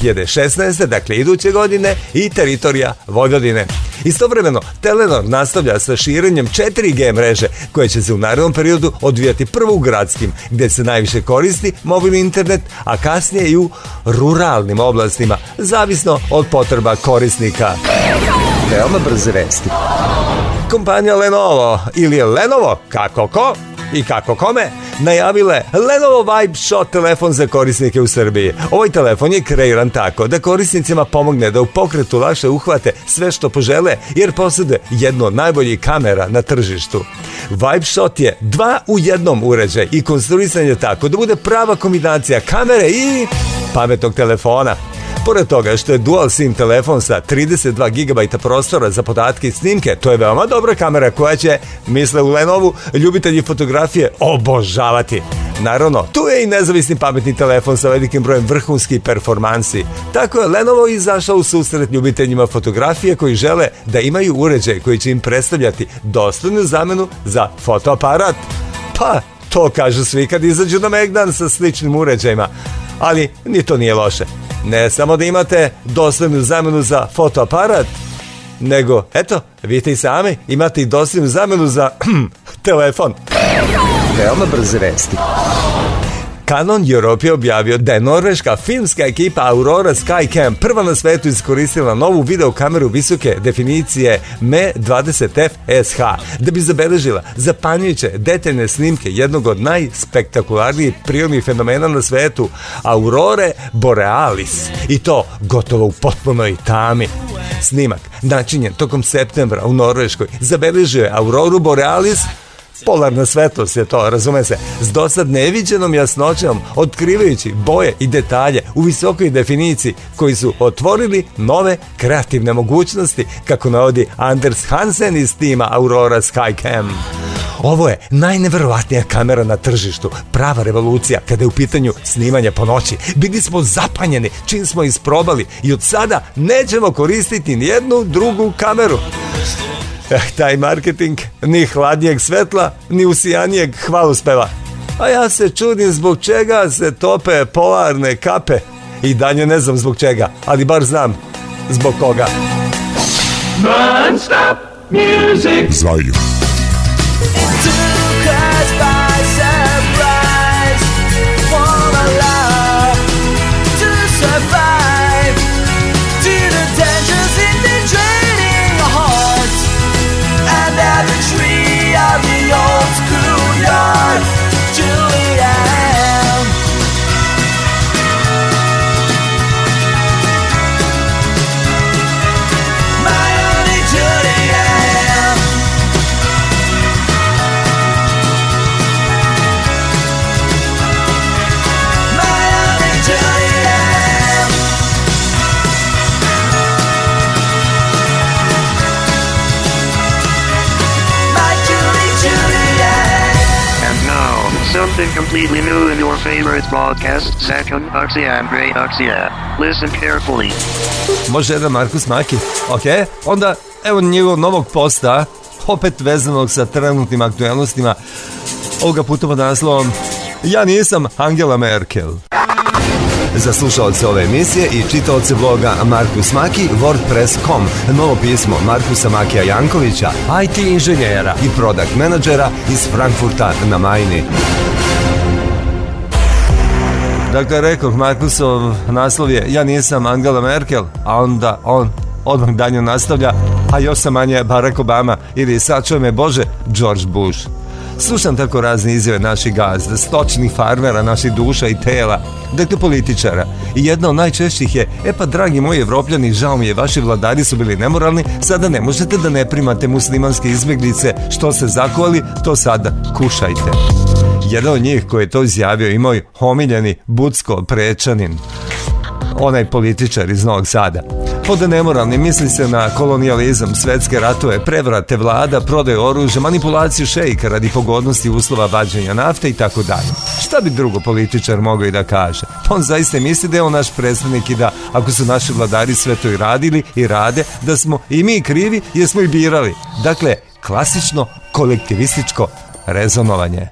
2016. dakle iduće godine i teritorija Vojvodine. Istovremeno, Telenor nastavlja sa širenjem 4G mreže, koje će se u narednom periodu odvijati prvo u gradskim, gde se najviše koristi mobilni internet, a kasnije i u ruralnim oblastima, zavisno od potreba korisnika. Veoma brze vesti. Kompanija Lenovo ili Lenovo, kako ko i kako kome, najavile Lenovo Vibe Shot telefon za korisnike u Srbiji. Ovaj telefon je kreiran tako da korisnicima pomogne da u pokretu lakše uhvate sve što požele, jer posjeduje jednu od najboljih kamera na tržištu. Vibe Shot je 2 u 1 uređaj i konstruisan je tako da bude prava kombinacija kamere i pametnog telefona. Pored toga što je dual SIM telefon sa 32 GB prostora za podatke i snimke, to je veoma dobra kamera koja će, misle u Lenovu, ljubitelji fotografije obožavati. Naravno, tu je i nezavisni pametni telefon sa velikim brojem vrhunskih performansi. Tako je Lenovo izašao u susret ljubiteljima fotografije koji žele da imaju uređaj koji će im predstavljati dostojnu zamenu za fotoaparat. Pa, to kažu svi kad izađu na Megdan sa sličnim uređajima. Ali ni to nije loše. Ne samo da imate doslovnu zamenu za fotoaparat, nego, eto, vidite i sami, imate i doslovnu zamenu za telefon. Veoma brze vesti. Canon Europe je objavio da je norveška filmska ekipa Aurora Skycam prva na svetu iskoristila novu videokameru visoke definicije Me20F SH da bi zabeležila zapanjujuće detaljne snimke jednog od najspektakularnijih prirodnih fenomena na svetu, Aurore Borealis, i to gotovo u potpunoj tami. Snimak, načinjen tokom septembra u Norveškoj, zabeležio je Auroru Borealis. Polarna svetlost je to, razume se, s dosad neviđenom jasnoćom, otkrivajući boje i detalje u visokoj definiciji koji su otvorili nove kreativne mogućnosti, kako navodi Anders Hansen iz tima Aurora Skycam. Ovo je najneverovatnija kamera na tržištu, prava revolucija kada je u pitanju snimanja po noći. Bili smo zapanjeni čim smo isprobali i od sada nećemo koristiti nijednu drugu kameru. Taj marketing, ni hladnijeg svetla, ni usijanijeg hvalospeva. A ja se čudim zbog čega se tope polarne kape. I dalje ne znam zbog čega, ali bar znam zbog koga. Non-stop music. Zair. something completely new in your favorite broadcast, Zakon Aksija and Ray Aksija. Listen carefully. Može jedan Markus Maki? Ok, onda evo njegovog novog posta, opet vezanog sa trenutnim aktualnostima, ovoga puta pod naslovom Ja nisam Angela Merkel. Za slušalce ove emisije i čitaoce bloga Markus Maki, WordPress.com, novo pismo Markusa Makija Jankovića, IT inženjera i product menadžera iz Frankfurta na Majni. Dakle, rekao Markusov naslov je Ja nisam Angela Merkel, a onda on odmah dalje nastavlja, a još sam manje Barack Obama ili sačuvaj me Bože George Bush. Slušam tako razne izjave naših gazda, stočnih farmera, naših duša i tela, dakle političara. I jedna od najčešćih je, pa dragi moji Evropljani, žao mi je, vaši vladari su bili nemoralni, sada ne možete da ne primate muslimanske izbjeglice, što ste zakovali, to sada kušajte. Jedan od njih koji je to izjavio i moj omiljeni Bucko Prečanin, onaj političar iz Novog Sada. Pod nemoralni misli se na kolonijalizam, svetske ratove, prevrate vlada, prodaju oružja, manipulaciju šejka radi pogodnosti uslova vađenja nafte i tako dalje. Šta bi drugo političar mogao i da kaže? Pa on zaista misli da je on naš predstavnik i da ako su naši vladari sve to i radili i rade, da smo i mi krivi jer smo i birali. Dakle, klasično kolektivističko rezonovanje.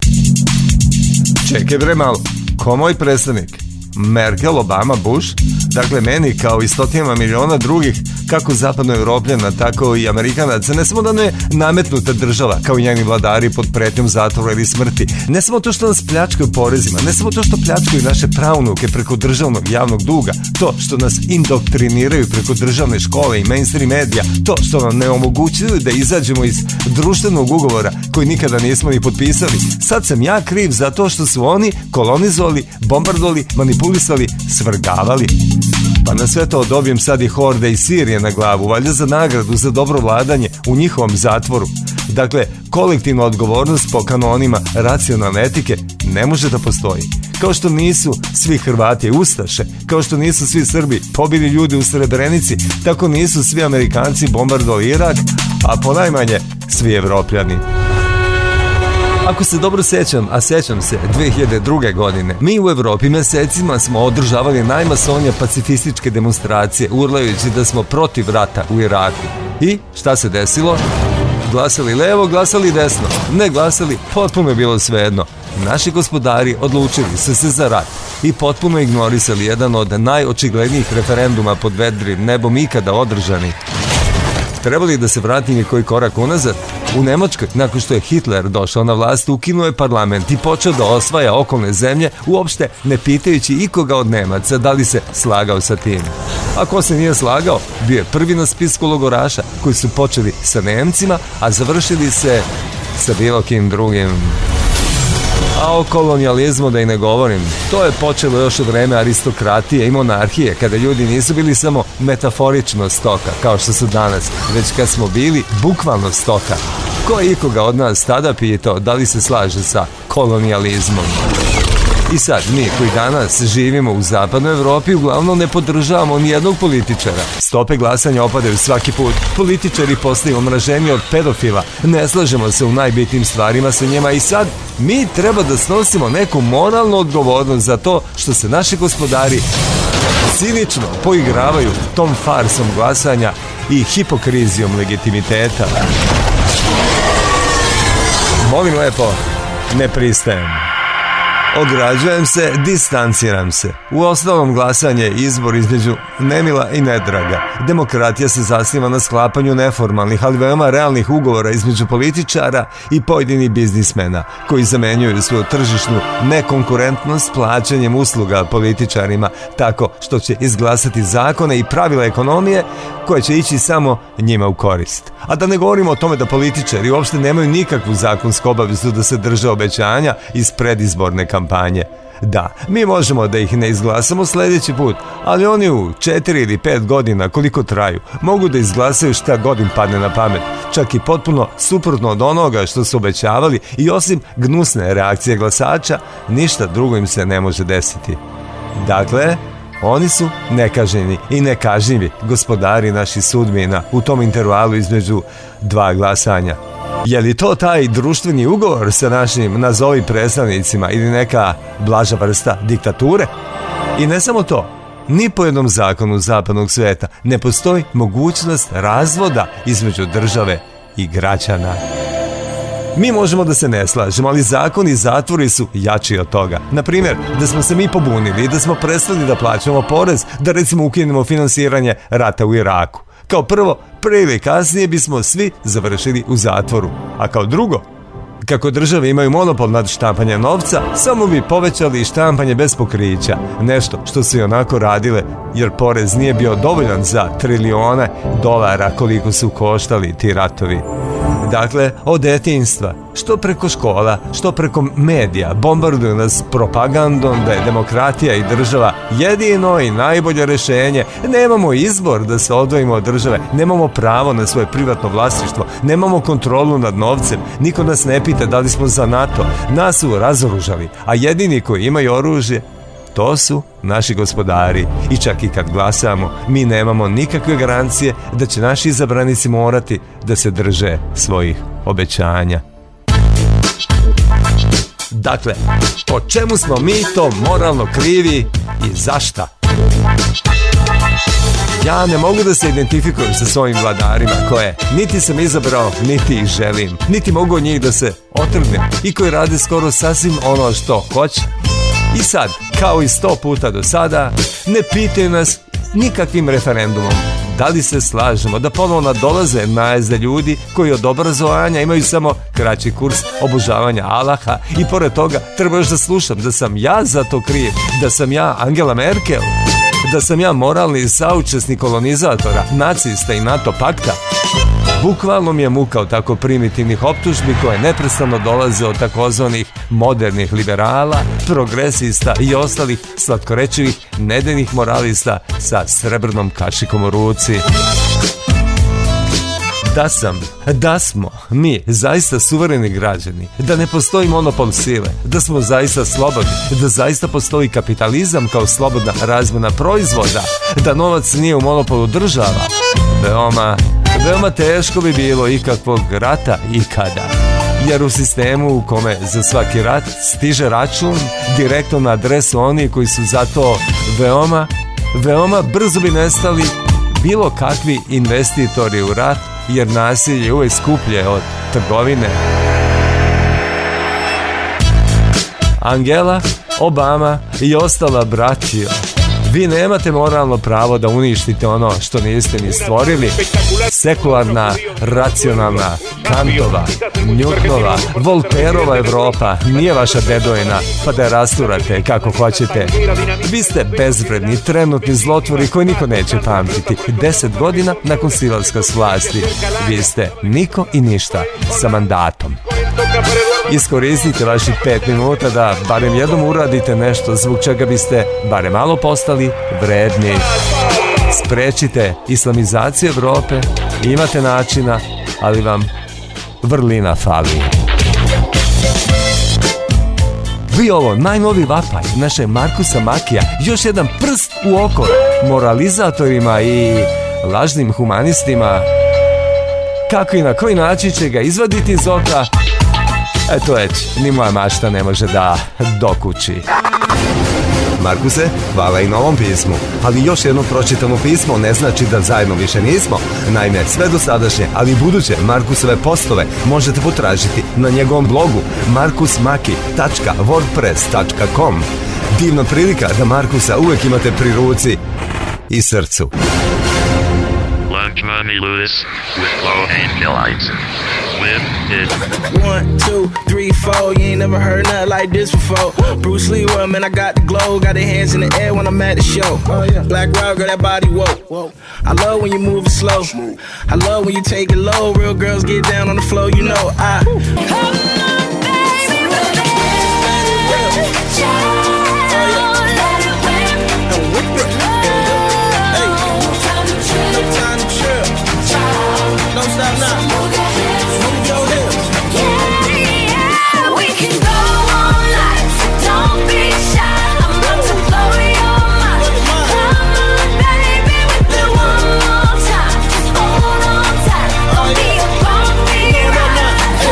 Čekaj bre malo, ko moj predstavnik? Merkel, Obama, Bush, dakle meni kao i stotinama miliona drugih, kako zapadnoevropljana, tako i Amerikanaca, ne samo da ne nametnuta država, kao i njeni vladari pod pretnjom zatvora ili smrti, ne samo to što nas pljačkaju porezima, ne samo to što pljačkaju naše praunuke preko državnog javnog duga, to što nas indoktriniraju preko državne škole i mainstream medija, to što nam ne omogućuju da izađemo iz društvenog ugovora koji nikada nismo ni potpisali. Sad sam ja kriv za to što su oni kolonizovali, bombardovali, manipulisali, svrgavali. Pa na sve to dobijem sad i horde iz Sirije na glavu, valjda za nagradu za dobro vladanje u njihovom zatvoru. Dakle, kolektivna odgovornost po kanonima racionalne etike ne može da postoji. Kao što nisu svi Hrvati ustaše, kao što nisu svi Srbi pobili ljudi u Srebrenici, tako nisu svi Amerikanci bombardovali Irak, a ponajmanje svi Evropljani. Ako se dobro sećam, a sećam se 2002. godine, mi u Evropi mesecima smo održavali najmasovnije pacifističke demonstracije, urlajući da smo protiv rata u Iraku. I šta se desilo? Glasali levo, glasali desno, ne glasali, potpuno je bilo svejedno. Naši gospodari odlučili su se za rat i potpuno ignorisali jedan od najočiglednijih referenduma pod vedrim nebom ikada održani. Trebali da se vratim i koji korak unazad? U Nemačkoj, nakon što je Hitler došao na vlast, ukinuo je parlament i počeo da osvaja okolne zemlje, uopšte ne pitajući ikoga od Nemaca da li se slagao sa tim. Ako se nije slagao, bio je prvi na spisku logoraša koji su počeli sa Nemcima, a završili se sa bilo kim drugim. A o kolonijalizmu da i ne govorim, to je počelo još od vreme aristokratije i monarhije, kada ljudi nisu bili samo metaforično stoka, kao što su danas, već kad smo bili bukvalno stoka. Ko je ikoga od nas tada pitao da li se slaže sa kolonijalizmom? I sad, mi koji danas živimo u zapadnoj Evropi uglavnom ne podržavamo ni jednog političara. Stope glasanja opadaju svaki put. Političari postaju omraženi od pedofila. Ne slažemo se u najbitnijim stvarima sa njima i sad mi treba da snosimo neku moralnu odgovornost za to što se naši gospodari cinično poigravaju tom farsom glasanja i hipokrizijom legitimiteta. Molim lepo, ne pristajem. Ograđujem se, distanciram se. U ostalom glasanje je izbor između nemila i nedraga. Demokratija se zasniva na sklapanju neformalnih, ali veoma realnih ugovora između političara i pojedinih biznismena, koji zamenjuju svoju tržišnu nekonkurentnost plaćanjem usluga političarima tako što će izglasati zakone i pravila ekonomije koje će ići samo njima u korist. A da ne govorimo o tome da političari uopšte nemaju nikakvu zakonsku obavezu da se drže obećanja iz predizborne kampanje. Da, mi možemo da ih ne izglasamo sljedeći put, ali oni u 4 ili 5 godina koliko traju mogu da izglasaju šta god im padne na pamet, čak i potpuno suprotno od onoga što su obećavali i osim gnusne reakcije glasača, ništa drugo im se ne može desiti. Dakle, oni su nekažnjeni i nekažnjivi gospodari naših sudbina u tom intervalu između dva glasanja. Je li to taj društveni ugovor sa našim nazovi predstavnicima ili neka blaža vrsta diktature? I ne samo to, ni po jednom zakonu zapadnog sveta ne postoji mogućnost razvoda između države i građana. Mi možemo da se ne slažemo, ali zakoni i zatvori su jači od toga. Naprimjer, da smo se mi pobunili i da smo prestali da plaćamo porez, da recimo ukinemo finansiranje rata u Iraku. Kao prvo, prije ili kasnije bismo svi završili u zatvoru. A kao drugo, kako države imaju monopol nad štampanjem novca, samo bi povećali štampanje bez pokrića. Nešto što su i onako radile, jer porez nije bio dovoljan za $trilione koliko su koštali ti ratovi. Dakle, od detinjstva, što preko škola, što preko medija, bombarduju nas propagandom da je demokratija i država jedino i najbolje rješenje. Nemamo izbor da se odvojimo od države, nemamo pravo na svoje privatno vlasništvo, nemamo kontrolu nad novcem, niko nas ne pita da li smo za NATO, nas su razoružali, a jedini koji imaju oružje, to su naši gospodari. I čak i kad glasamo, mi nemamo nikakve garancije da će naši izabranici morati da se drže svojih obećanja. Dakle, po čemu smo mi to moralno krivi i zašta? Ja ne mogu da se identifikujem sa svojim vladarima koje niti sam izabrao, niti ih želim, niti mogu od njih da se otrgnem i koji rade skoro sasvim ono što hoće. I sad, kao i 100 puta do sada, ne pitaju nas nikakvim referendumom da li se slažemo da ponovno dolaze najezde ljudi koji od obrazovanja imaju samo kraći kurs obožavanja Allaha i pored toga treba još da slušam da sam ja za to kriv, da sam ja Angela Merkel, da sam ja moralni saučesnik kolonizatora, nacista i NATO pakta. Bukvalno mi je muka od tako primitivnih optužbi koje neprestano dolaze od takozvanih modernih liberala, progresista i ostalih slatkorečivih nedeljnih moralista sa srebrnom kašikom u ruci. Da smo mi zaista suvereni građani, da ne postoji monopol sile, da smo zaista slobodni, da zaista postoji kapitalizam kao slobodna razmjena proizvoda, da novac nije u monopolu država, veoma teško bi bilo ikakvog rata ikada. Jer u sistemu u kome za svaki rat stiže račun direktno na adresu onih koji su za to veoma brzo bi nestali bilo kakvi investitori u rat, jer nasilje je uvijek skuplje od trgovine. Angela, Obama i ostala braćo, vi nemate moralno pravo da uništite ono što niste ni stvorili. Sekularna, racionalna, Kantova, Newtonova, Volterova Evropa nije vaša dedojna, pa da je rasturate kako hoćete. Vi ste bezvredni, trenutni zlotvori koji niko neće pamtiti. 10 godina nakon silaska s vlasti. Vi ste niko i ništa sa mandatom. Iskoristite vaših 5 minuta da barem jednom uradite nešto zbog čega biste barem malo postali vredni. Sprečite islamizaciju Evrope, imate načina, ali vam vrlina fali. Vi ovo, najnoviji vapaj naše Markusa Makija, još jedan prst u oko moralizatorima i lažnim humanistima. Kako i na koji način će ga izvaditi iz oka, eto već, ni moja mašta ne može da dokući. Markuse, hvala i na ovom pismu, ali još jedno pročitano pismo ne znači da zajedno više nismo. Naime, sve dosadašnje, ali i buduće Markusove postove možete potražiti na njegovom blogu markusmaki.wordpress.com. Divna prilika da Markusa uvek imate pri ruci i srcu. Lunch Money Lewis with Flo Angelites. With it. 1, 2, 3, 4. You ain't never heard nothing like this before. Bruce Lee, well, man, I got the glow. Got their hands in the air when I'm at the show. Black Rock, girl, that body, whoa. I love when you move it slow. I love when you take it low. Real girls get down on the floor, you know I. Don't stop now. Move your hips. Yeah, we can go all night, so don't be shy. I'm about to blow your mind. Come on, baby, with it one more time. Just hold on tight. I'll be up on me right.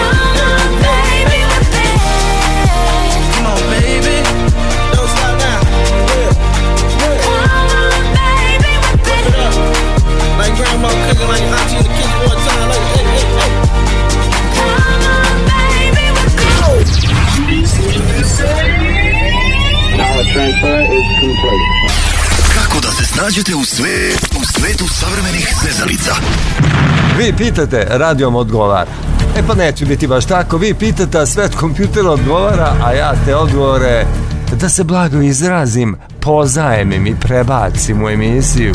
Kako da se snađete u svetu savremenih zezalica? Vi pitate, radio vam odgovara. E pa neće biti baš tako. Vi pitate, a svet kompjutera odgovara, a ja te odgovore, da se blago izrazim, pozajmim i prebacim u emisiju.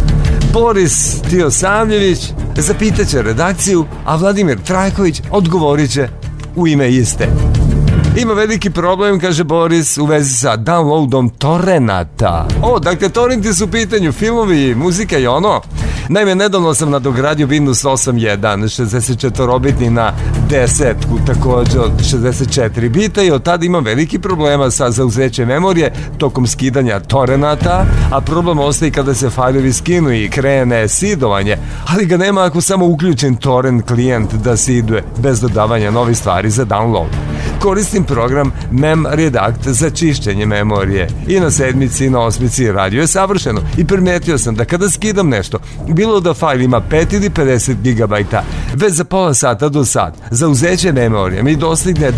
Boris Tijosavljević zapitaće redakciju, a Vladimir Trajković odgovorit će u ime iste. Ima veliki problem, kaže Boris, u vezi sa downloadom torrenata. Dakle, torrenti su u pitanju, filmovi, muzika i ono. Naime, nedavno sam nadogradio Windows 8.1, 64-bitni na desetku, također od 64 bita i od tada imam veliki problema sa zauzećem memorije tokom skidanja torrenata, a problem ostaje kada se fajlovi skinu i krene sidovanje, ali ga nema ako samo uključim torrent klijent da siduje bez dodavanja novih stvari za download. Koristim program MemRedact za čišćenje memorije. I na 7. i na 8. radio je savršeno i primetio sam da kada skidam nešto, bilo da fajl ima 5 ili 50 GB, već za pola sata do sat, zauzeće memorije mi dostigne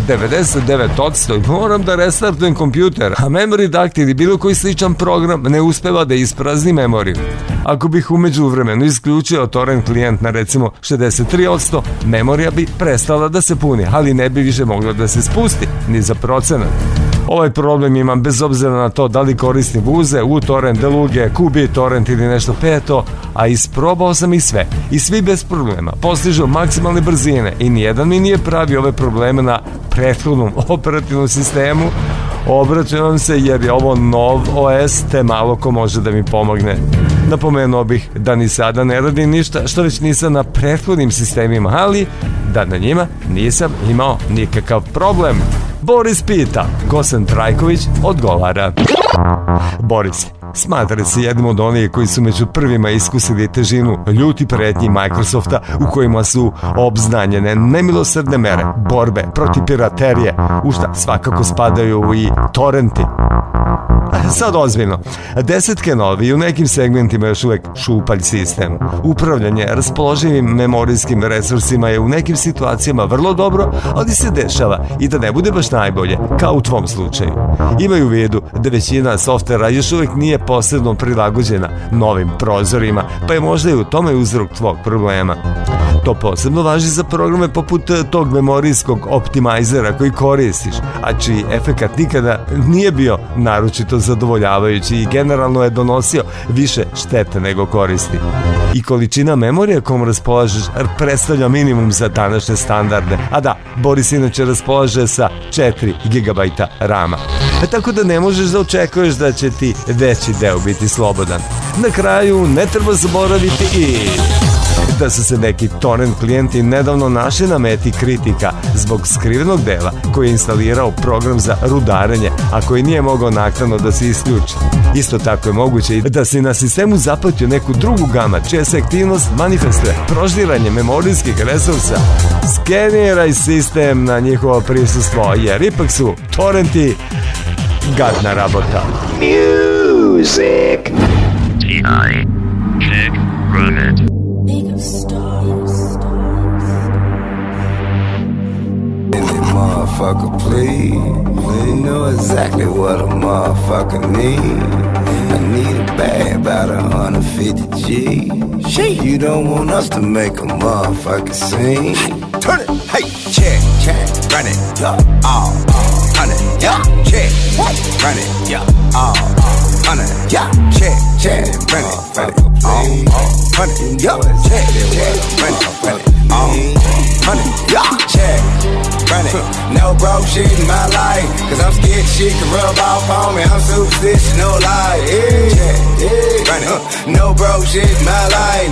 99% i moram da restartujem kompjuter, a MemRedact ili bilo koji sličan program ne uspeva da isprazni memoriju. Ako bih u međuvremenu isključio torrent klijent na recimo 63%, memorija bi prestala da se puni, ali ne bi više mogla da se spusti, ni za procenat. Ovaj problem imam bez obzira na to da li koristim Vuze, uTorrent, Deluge, QBitTorrent ili nešto peto, a isprobao sam ih sve i svi bez problema postižu maksimalne brzine i nijedan mi nije pravi ove probleme na prethodnom operativnom sistemu. Obraćam se jer je ovo nov OS, te malo ko može da mi pomogne. Napomenuo bih da ni sada ne radim ništa što već nisam na prethodnim sistemima, ali da na njima nisam imao nikakav problem. Boris pita, Gosan Trajković odgovara. Boris smatra se jednim od onih koji su među prvima iskusili težinu ljuti pretnji Microsofta u kojima su obznanjene nemilosrdne mere borbe protiv piraterije, u šta svakako spadaju i torrenti. Sad ozbiljno, desetke novi i u nekim segmentima još uvek šupalj sistem. Upravljanje raspoloživim memorijskim resursima je u nekim situacijama vrlo dobro, ali se dešava i da ne bude baš najbolje, kao u tvom slučaju. Imaju u vidu da većina softvera još uvek nije posebno prilagođena novim prozorima, pa je možda i u tome uzrok tvog problema. To posebno važi za programe poput tog memorijskog optimizera koji koristiš, a čiji efekat nikada nije bio naročito zadovoljavajući i generalno je donosio više štete nego koristi. I količina memorije kojom raspolažeš predstavlja minimum za današnje standarde, a da, Boris inače raspolaže sa 4 GB RAM-a. Tako da ne možeš da očekuješ da će ti veći deo biti slobodan. Na kraju ne treba zaboraviti i da su se neki torrent klijenti nedavno našli na meti kritika zbog skrivenog dela koji je instalirao program za rudarenje, a koji nije mogao naknadno da se isključi. Isto tako je moguće i da si na sistemu zapatio neku drugu gama čija se aktivnost manifestuje proždiranje memorijskih resursa. Skeniraj sistem na njihovo prisustvo, jer ipak su torrenti gadna rabota. Music. T.I. Check. Run it. Motherfucker, please. You know exactly what a motherfucker need. I need a bag about 150 G. You don't want us to make a motherfucker scene. Hey, turn it, hey, check, run it, yeah, all, 100, yeah, check, run it, yeah, all, 100, yeah, check, run it, all, 100, yeah, check, run it, all, 100, yeah, check. No broke shit in my life, cause I'm scared shit can rub off on me. I'm superstitious, no lie. No broke shit in my life,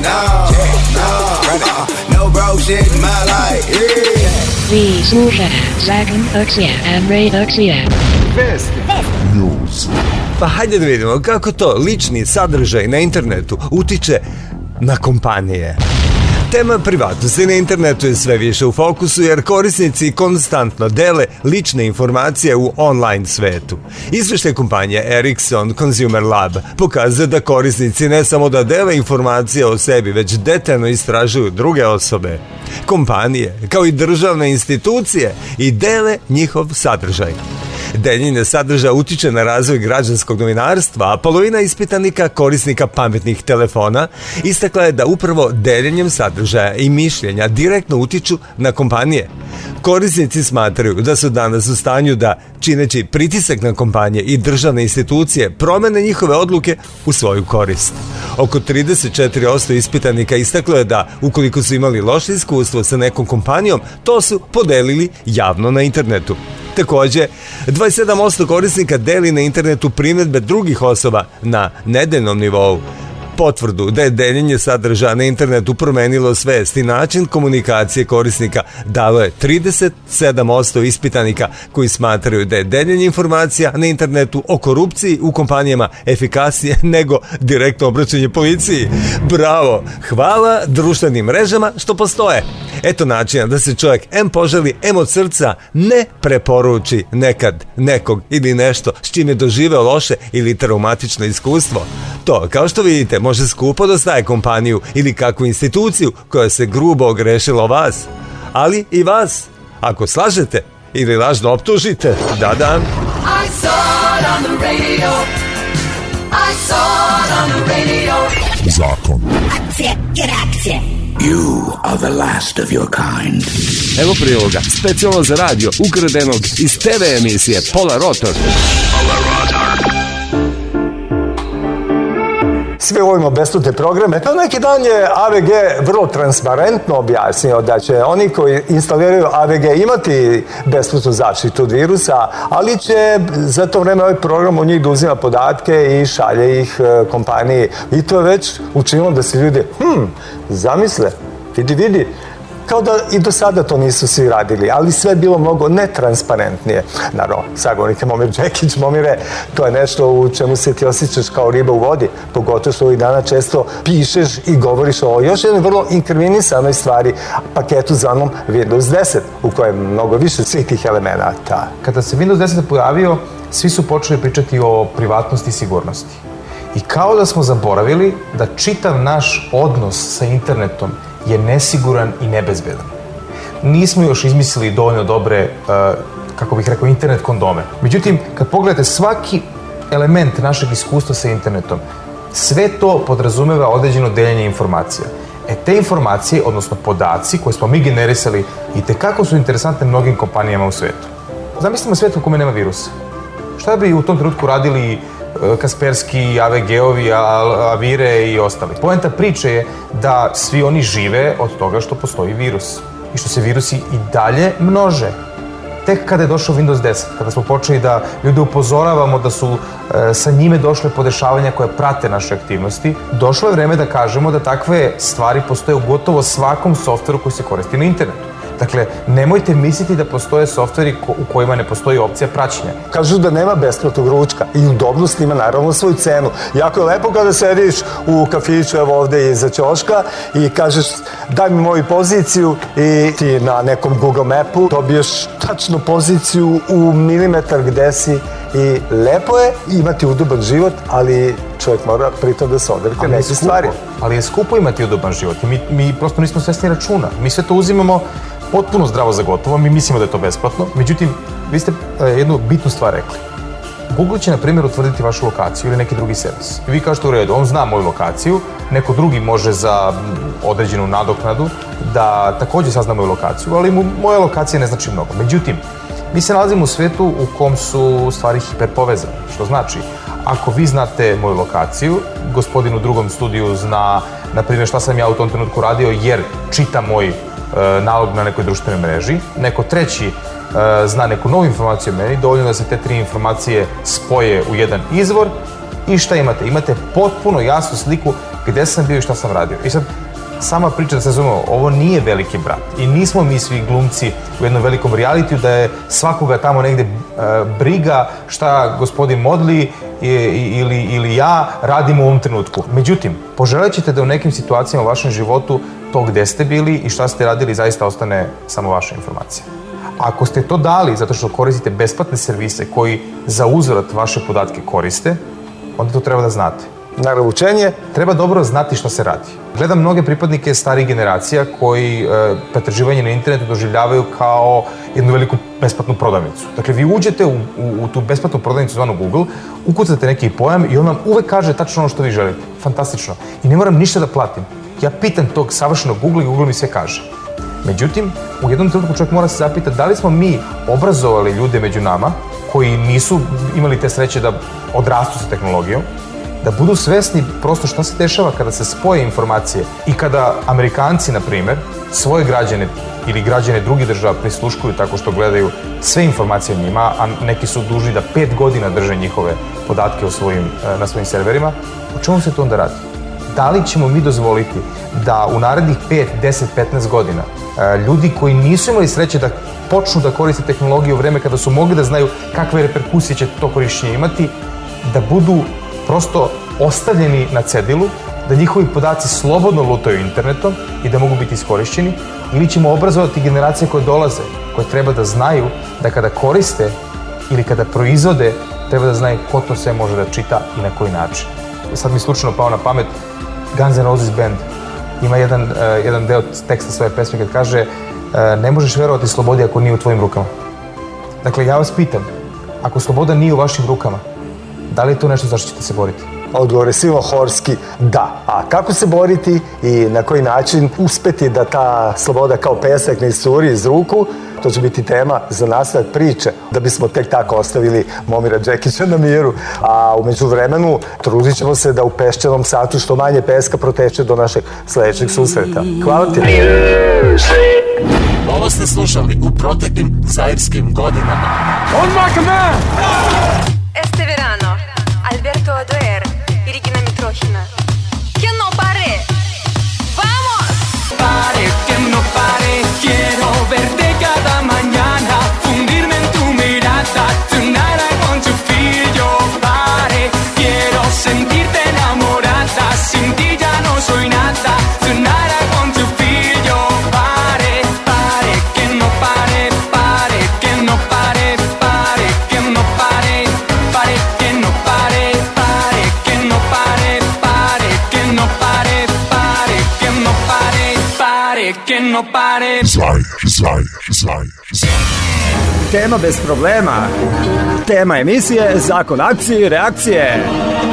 no broke shit in my life. Vi slušate Zakon Akcija and Redakcija. News. Pa hajde da vidimo kako to lični sadržaj na internetu utiče na kompanije. Tema privatnosti na internetu je sve više u fokusu jer korisnici konstantno dele lične informacije u online svetu. Izveštaj kompanije Ericsson Consumer Lab pokazuje da korisnici ne samo da dele informacije o sebi, već detaljno istražuju druge osobe, kompanije, kao i državne institucije i dele njihov sadržaj. Deljenje sadržaja utiče na razvoj građanskog novinarstva, a polovina ispitanika korisnika pametnih telefona istakla je da upravo deljenjem sadržaja i mišljenja direktno utiču na kompanije. Korisnici smatraju da su danas u stanju da, čineći pritisak na kompanije i državne institucije, promene njihove odluke u svoju korist. Oko 34% ispitanika istaklo je da, ukoliko su imali loše iskustvo sa nekom kompanijom, to su podelili javno na internetu. Takođe, 27% korisnika deli na internetu primedbe drugih osoba na nedeljnom nivou. Potvrdu da je deljenje sadržaja na internetu promenilo svest i način komunikacije korisnika dalo je 37% ispitanika koji smatraju da je deljenje informacija na internetu o korupciji u kompanijama efikasnije nego direktno obraćanje policiji. Bravo! Hvala društvenim mrežama što postoje. Eto načina da se čovjek poželi, od srca ne preporuči nekad nekog ili nešto s čim je doživeo loše ili traumatično iskustvo. To, kao što vidite, može skupo da staje kompaniju ili kakvu instituciju koja se grubo ogrešila o vas. Ali i vas, ako slažete ili lažno optužite, da. I saw it on the radio. I saw it on the radio. Zakon. Akcije i reakcije. You are the last of your kind. Evo priloga, specijalno za radio, ukradenog iz TV emisije Pola Rotor. Svi volimo besplatne programe. Pa neki dan je AVG vrlo transparentno objasnio da će oni koji instaliraju AVG imati besplatnu zaštitu od virusa, ali će za to vreme ovaj program u njih da uzima podatke i šalje ih kompaniji. I to je već učinilo da se ljudi zamisle, vidi, kao da i do sada to nisu svi radili, ali sve je bilo mnogo netransparentnije. Naravno, sagovornik je Momir Džekić. Momire, to je nešto u čemu se ti osjećaš kao riba u vodi, pogotovo što ovih dana često pišeš i govoriš o još jednoj vrlo inkriminisanoj stvari, paketu zvanom Windows 10, u kojem je mnogo više svih tih elemenata. Kada se Windows 10 pojavio, svi su počeli pričati o privatnosti i sigurnosti. I kao da smo zaboravili da čitav naš odnos sa internetom je nesiguran i nebezbedan. Nismo još izmislili dovoljno dobre, kako bih rekao, internet kondome. Međutim, kad pogledate svaki element našeg iskustva sa internetom, sve to podrazumeva određeno deljenje informacija. Te informacije, odnosno podaci koje smo mi generisali, i tekako su interesantne mnogim kompanijama u svetu. Zamislimo svet u kome nema virusa. Šta bi u tom trenutku radili Kaspersky, AVG-ovi, Avire i ostali? Poenta priče je da svi oni žive od toga što postoji virus i što se virusi i dalje množe. Tek kada je došao Windows 10, kada smo počeli da ljude upozoravamo da su sa njime došle podešavanja koje prate naše aktivnosti, došlo je vreme da kažemo da takve stvari postoje u gotovo svakom softveru koji se koristi na internetu. Dakle, nemojte misliti da postoje softveri u kojima ne postoji opcija praćenja. Kažu da nema besplatnog ručka i udobnost ima naravno svoju cenu. Jako je lepo kada sediš u kafiću, evo ovde iza ćoška, i kažeš daj mi moju poziciju i ti na nekom Google Mapu dobiješ tačno poziciju u milimetar gde si i lepo je imati udoban život, ali čovjek mora pritom da se odrekne neke stvari. Ali je skupo imati udoban život i mi prosto nismo svesni računa. Mi sve to uzimamo potpuno zdravo za gotovo, mi mislimo da je to besplatno. Međutim, vi ste jednu bitnu stvar rekli. Google će, na primjer, utvrditi vašu lokaciju ili neki drugi servis. I vi kažete u redu, on zna moju lokaciju, neko drugi može za određenu nadoknadu da također sazna moju lokaciju, ali mu moja lokacija ne znači mnogo. Međutim, mi se nalazimo u svetu u kom su stvari hiperpovezane, što znači, ako vi znate moju lokaciju, gospodin u drugom studiju zna, na primjer, šta sam ja u tom trenutku radio jer čita moj nalog na nekoj društvenoj mreži, neko treći zna neku novu informaciju o meni, dovoljno da se te tri informacije spoje u jedan izvor i šta imate? Imate potpuno jasnu sliku gde sam bio i šta sam radio. I sad, sama priča, da se razumemo, ovo nije Veliki brat i nismo mi svi glumci u jednom velikom realitiju da je svakoga tamo negde briga šta gospodin Modli ili ja radimo u ovom trenutku. Međutim, poželit ćete da u nekim situacijama u vašem životu to gde ste bili i šta ste radili zaista ostane samo vaša informacija. Ako ste to dali zato što koristite besplatne servise koji za uzvrat vaše podatke koriste, onda to treba da znate. Naravno, učenje. Treba dobro znati šta se radi. Gledam mnoge pripadnike starih generacija koji pretraživanje na internetu doživljavaju kao jednu veliku besplatnu prodavnicu. Dakle, vi uđete u tu besplatnu prodavnicu zvanu Google, ukucate neki pojam i on vam uvek kaže tačno ono što vi želite. Fantastično. I ne moram ništa da platim. Ja pitam tog savršenog Google i Google mi sve kaže. Međutim, u jednom trenutku čovjek mora se zapitati da li smo mi obrazovali ljude među nama koji nisu imali te sreće da odrastu sa tehnologijom, da budu svesni prosto šta se dešava kada se spoje informacije i kada Amerikanci, na primer, svoje građane ili građane drugih država prisluškuju tako što gledaju sve informacije o njima, a neki su dužni da 5 godina drže njihove podatke na svojim serverima, o čemu se to onda radi? Da li ćemo mi dozvoliti da u narednih 5, 10, 15 godina ljudi koji nisu imali sreće da počnu da koriste tehnologiju u vreme kada su mogli da znaju kakve reperkusije će to korišćenje imati, da budu prosto ostavljeni na cedilu, da njihovi podaci slobodno lutaju internetom i da mogu biti iskorišćeni, ili ćemo obrazovati generacije koje dolaze, koje treba da znaju da kada koriste ili kada proizvode, treba da znaju ko to sve može da čita i na koji način. Sad mi slučajno pao na pamet Guns N' Roses band. Ima jedan deo teksta svoje pesme kad kaže ne možeš verovati slobodi ako nije u tvojim rukama. Dakle, ja vas pitam, ako sloboda nije u vašim rukama, da li je to nešto zašto ćete se boriti? Odgovor je Silno Horski, da. A kako se boriti i na koji način uspeti da ta sloboda kao pesak ne iscuri iz ruku, to će biti tema za nastavak priče, da bismo tek tako ostavili Momira Džekića na miru. A u međuvremenu trudit ćemo se da u peščanom satu što manje peska proteče do našeg sledećeg susreta. Hvala ti. Ovo ste slušali u proteklim zairskim godinama. On my command! Este verano, Alberto Adoer y Regina Mitrojina. ¡Que no pare! ¡Vamos! Pare, que no pare, quiero verte cada mañana, fundirme en tu mirada. Tonight I want to feel your body. Quiero sentirte enamorada, sin ti ya no soy nada. Tonight I want to feel your body. Pare, que no pare, pare, que no pare, pare, que no pare, pare, que no pare, pare, que no pare, pare, que no pare, pare, que no pare, pare, que no pare. Tema bez problema. Tema emisije Zakon akcije i reakcije.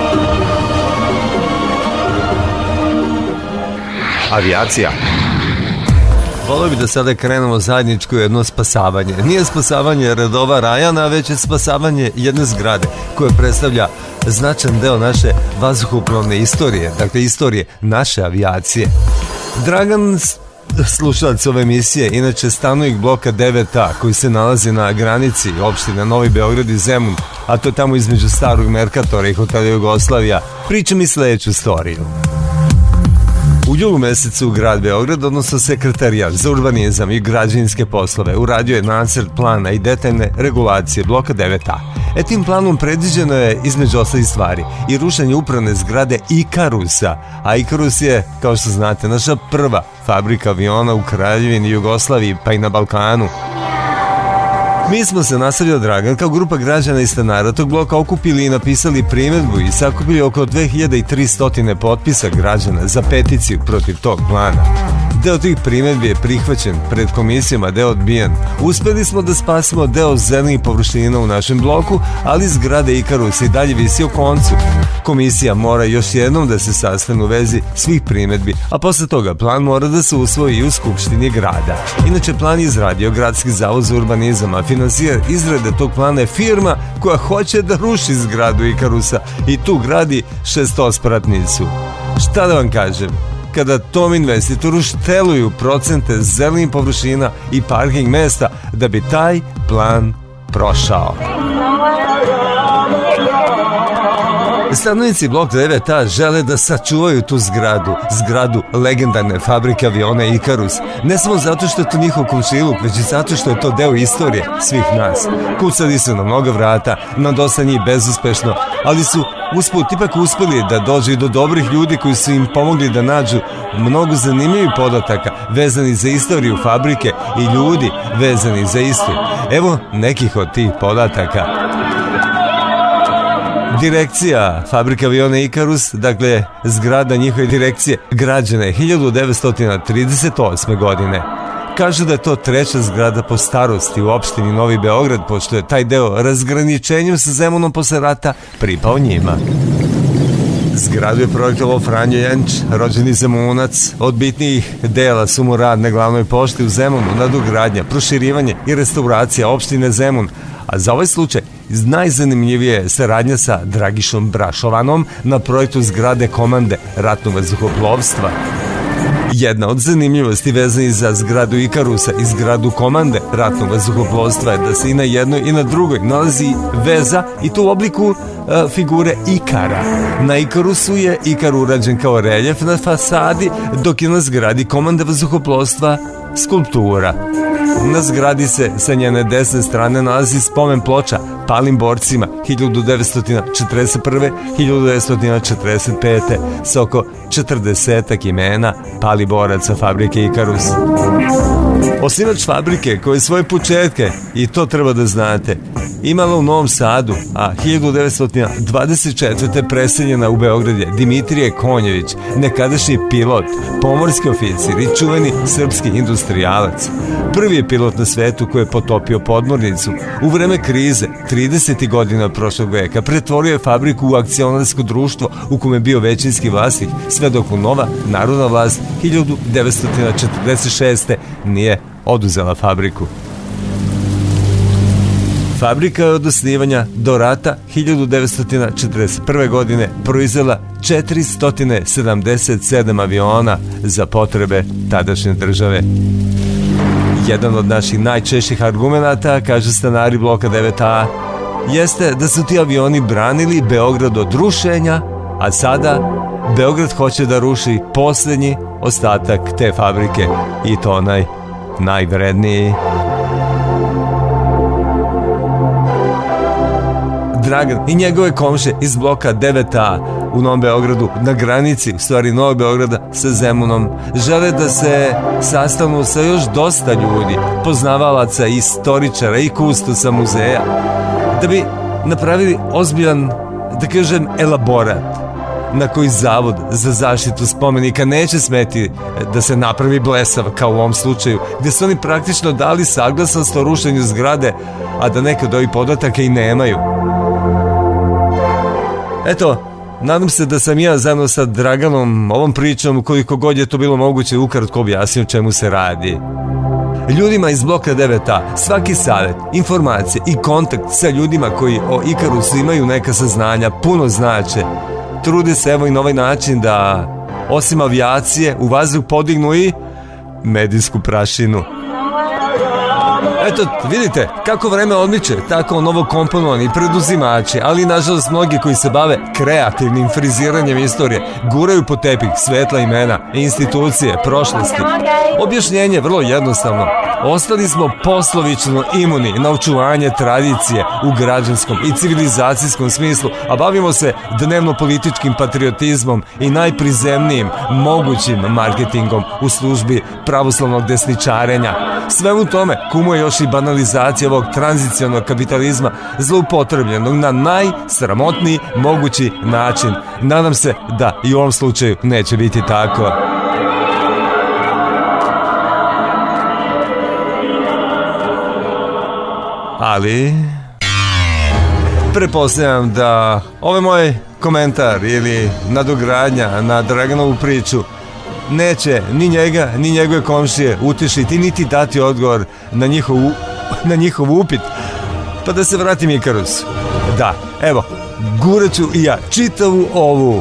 Avijacija. Volio bi da sada krenemo zajedničko jedno spasavanje. Nije spasavanje redova Rajana, već je spasavanje jedne zgrade koja predstavlja značajan deo naše vazduhoplovne istorije, dakle istorije naše avijacije. Dragan, slušalac ove emisije, inače stanovnik bloka 9A koji se nalazi na granici opštine Novi Beograd i Zemun, a to je tamo između starog Merkatora i hotela Jugoslavija, priča mi sledeću storiju. U julu mesecu grad Beograd, odnosno sekretarijat za urbanizam i građevinske poslove, uradio je nacrt plana i detaljne regulacije bloka 9A. Tim planom predviđeno je između ostalih stvari i rušenje upravne zgrade Ikarusa, a Ikarus je, kao što znate, naša prva fabrika aviona u Kraljevini Jugoslaviji pa i na Balkanu. Mi smo se, nastavio Dragan, kao grupa građana i stanara tog bloka okupili i napisali primedbu i sakupili oko 2300 potpisa građana za peticiju protiv tog plana. Deo tih primedbi je prihvaćen pred komisijama, deo odbijen. Uspeli smo da spasimo deo zelenih površina u našem bloku, ali zgrade Ikarus i dalje visi o koncu. Komisija mora još jednom da se sastane u vezi svih primedbi, a posle toga plan mora da se usvoji i u Skupštini grada. Inače, plan je izradio Gradski zavod za urbanizam, a financijer izrade tog plana je firma koja hoće da ruši zgradu Ikarusa i tu gradi šestospratnicu. Šta da vam kažem? Kada tom investitoru šteluju procente zelenih površina i parking mesta da bi taj plan prošao. Stanovnici blok 9A žele da sačuvaju tu zgradu legendarne fabrike aviona Ikarus, ne samo zato što je to njihov komšiluk, već i zato što je to deo istorije svih nas. Kucali su na mnoga vrata, na dosta njih bezuspešno, ali su usput ipak uspeli da dođu i do dobrih ljudi koji su im pomogli da nađu mnogo zanimljivih podataka vezani za istoriju fabrike i ljudi vezani za istu. Evo nekih od tih podataka. Direkcija fabrika aviona Ikarus, dakle zgrada njihove direkcije, građana je 1938. godine. Kažu da je to treća zgrada po starosti u opštini Novi Beograd, pošto je taj deo razgraničenjem sa Zemunom posle rata pripao njima. Zgradu je projektovao Franjo Jenč, rođeni Zemunac. Od bitnijih dela su mu rad na glavnoj pošti u Zemunu, nadogradnja, proširivanje i restauracija opštine Zemun. A za ovaj slučaj najzanimljivije je saradnja sa Dragišom Brašovanom na projektu zgrade komande ratnog vazduhoplovstva. Jedna od zanimljivosti vezanih za zgradu Ikarusa i zgradu komande ratnog vazduhoplovstva je da se i na jednoj i na drugoj nalazi veza, i to u obliku figure Ikara. Na Ikarusu je Ikar urađen kao reljef na fasadi, dok je na zgradi komande vazduhoplovstva skulptura. Na zgradi se sa njene desne strane nalazi spomen ploča palim borcima 1941. 1945. sa oko 40 imena pali boraca fabrike Ikarus. Osnivač fabrike koje svoje početke, i to treba da znate, imala u Novom Sadu, a 1924. preseljena u Beograd je Dimitrije Konjević, nekadašnji pilot, pomorski oficir i čuveni srpski industrijalac. Prvi je pilot na svetu koji je potopio podmornicu. U vreme krize, 30. godina prošlog veka, pretvorio je fabriku u akcionarsko društvo u kome je bio većinski vlasnik, sve dok mu nova narodna vlast 1946. nije oduzela fabriku. Fabrika je od osnivanja do rata 1941. godine proizvela 477 aviona za potrebe tadašnje države. Jedan od naših najčešćih argumenata, kaže stanari bloka 9A, jeste da su ti avioni branili Beograd od rušenja, a sada Beograd hoće da ruši posljednji ostatak te fabrike, i to onaj najvredniji. Dragan i njegove komšije iz bloka 9A u Novom Beogradu, na granici, u stvari Novog Beograda sa Zemunom, žele da se sastanu sa još dosta ljudi, poznavalaca, istoričara i kustosa muzeja, da bi napravili ozbiljan, da kažem, elaborat na koji Zavod za zaštitu spomenika neće smeti da se napravi blesav, kao u ovom slučaju, gde su oni praktično dali saglasnost o rušenju zgrade, a da neke od ovih podataka i nemaju. Eto, nadam se da sam ja zajedno sa Draganom ovom pričom, koliko god je to bilo moguće, ukratko objasnio čemu se radi. Ljudima iz bloka 9A svaki savjet, informacije i kontakt sa ljudima koji o Ikarusu imaju neka saznanja puno znače. Trude se evo i na ovaj način da osim avijacije u vazduh podignu i medijsku prašinu. Eto, vidite, kako vreme odmiče, tako novokomponovani preduzimači, ali nažalost mnogi koji se bave kreativnim friziranjem istorije guraju po tepih svetla imena, institucije, prošlosti. Objašnjenje je vrlo jednostavno. Ostali smo poslovično imuni na očuvanje tradicije u građanskom i civilizacijskom smislu, a bavimo se dnevno-političkim patriotizmom i najprizemnijim mogućim marketingom u službi pravoslavnog desničarenja. Sve u tome kumuje još i banalizacija ovog tranzicionog kapitalizma, zloupotrebljenog na najsramotniji mogući način. Nadam se da i u ovom slučaju neće biti tako. Ali pretpostavljam da ovaj moj komentar ili nadogradnja na Draganovu priču neće ni njega ni njegove komšije utišiti niti dati odgovor na njihov upit. Pa da se vratim Ikarusu. Da, evo, guraću i ja čitavu ovu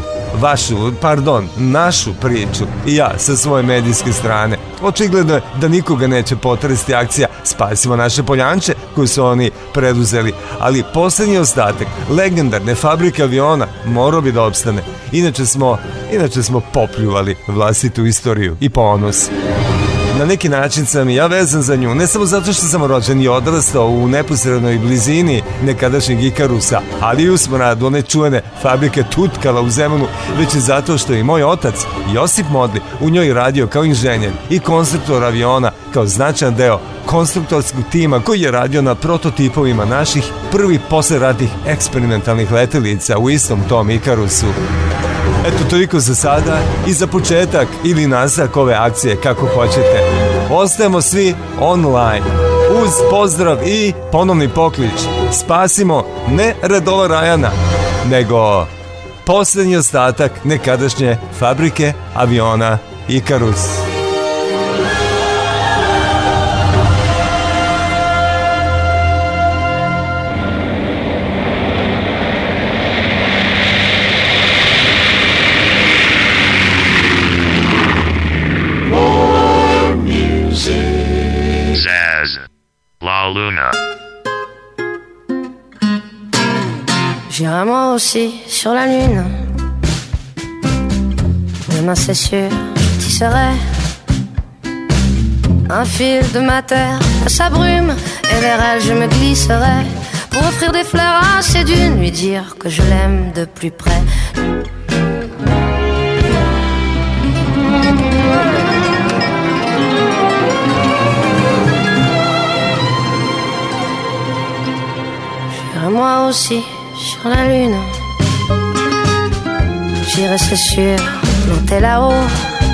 našu priču i ja sa svoje medijske strane. Očigledno je da nikoga neće potresti akcija Spasimo naše Poljanče koju su oni preduzeli, ali posljednji ostatak legendarne fabrike aviona morao bi da opstane. Inače smo popljuvali vlastitu istoriju i ponos. Na neki način sam i ja vezan za nju, ne samo zato što sam rođen i odrastao u neposrednoj blizini nekadašnjeg Ikarusa, ali i u smradu one čuvene fabrike Tutkala u Zemunu, već i zato što je i moj otac, Josip Modli, u njoj radio kao inženjer i konstruktor aviona, kao značajan deo konstruktorskog tima koji je radio na prototipovima naših prvih posleratnih eksperimentalnih letelica u istom tom Ikarusu. Eto, toliko za sada i za početak ili nastavak ove akcije, kako hoćete. ostajemo svi online. Uz pozdrav i ponovni poklič. Spasimo ne Radola Rajana, nego posljednji ostatak nekadašnje fabrike aviona Ikarus. La Luna. J'irai moi aussi sur la lune. Demain c'est sûr, j'y serai. Un fil de ma terre à sa brume, et vers elle je me glisserai pour offrir des fleurs à ses dunes, lui dire que je l'aime de plus près. Moi aussi sur la lune, j'irai c'est sûr monter là-haut.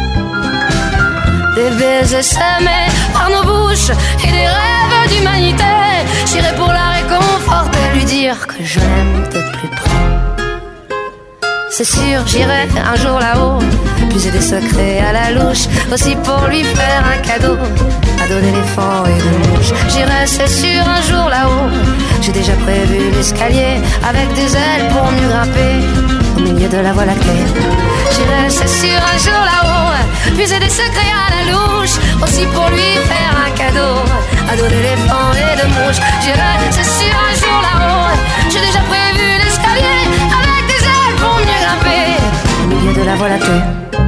Des baisers semés par nos bouches et des rêves d'humanité. J'irai pour la réconforter, lui dire que je l'aime de plus près. C'est sûr, j'irai un jour là-haut, puiser des secrets à la louche, aussi pour lui faire un cadeau, un dos d'éléphant et de mouche. J'irai, c'est sûr, un jour là-haut. J'ai déjà prévu l'escalier avec des ailes pour mieux grimper au milieu de la voie lactée. J'irai, c'est sûr, un jour là-haut, puiser des secrets à la louche, aussi pour lui faire un cadeau, un dos d'éléphant et de mouche. J'irai, c'est sûr, un jour là-haut. J'ai déjà prévu l'escalier avec des ailes pour mieux grimper au milieu de la voie lactée.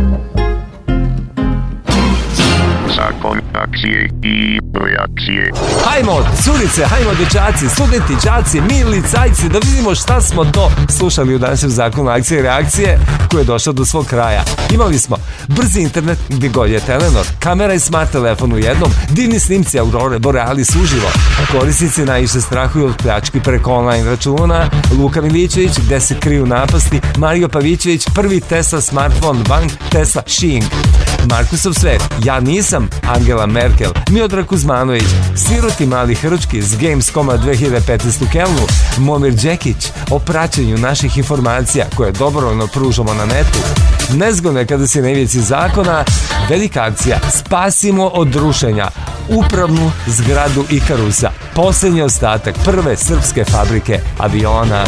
Zakon akcije i reakcije. Hajmo, curice, hajmo, dečaci, studenti, đaci, mili cajci, da vidimo šta smo to slušali u današnjem zakonu akcije i reakcije koji je došao do svog kraja. Imali smo brzi internet gdje god je Telenor, kamera i smart telefon u jednom, divni snimci Aurore Borealis uživo, korisnici najviše strahuju od pljački preko online računa, Luka Milićević gde se kriju napasti, Mario Pavićević, prvi Tesla smartphone bank, Tesla Shing, Markusov svet, ja nisam Angela Merkel, Miodrag Kuzmanović, siroti mali Hrčki s Gamescoma 2015 u Kelnu, Momir Đekić o praćenju naših informacija koje dobrovoljno pružamo na netu, nezgodno kada si na ivici zakona, velika akcija Spasimo od rušenja, upravnu zgradu Ikarusa, posljednji ostatak prve srpske fabrike aviona.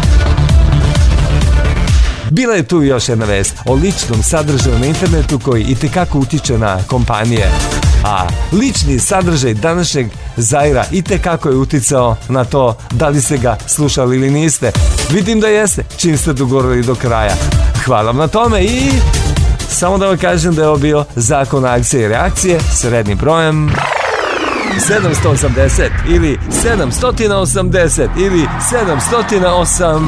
Bila je tu još jedna vest o ličnom sadržaju na internetu koji itekako utiče na kompanije. A lični sadržaj današnjeg Zaira itekako je uticao na to da li ste ga slušali ili niste. Vidim da jeste, čim ste dogorili do kraja. Hvala vam na tome i samo da vam kažem da je ovo bio zakon akcije i reakcije s rednim brojem 780 ili 780 ili 708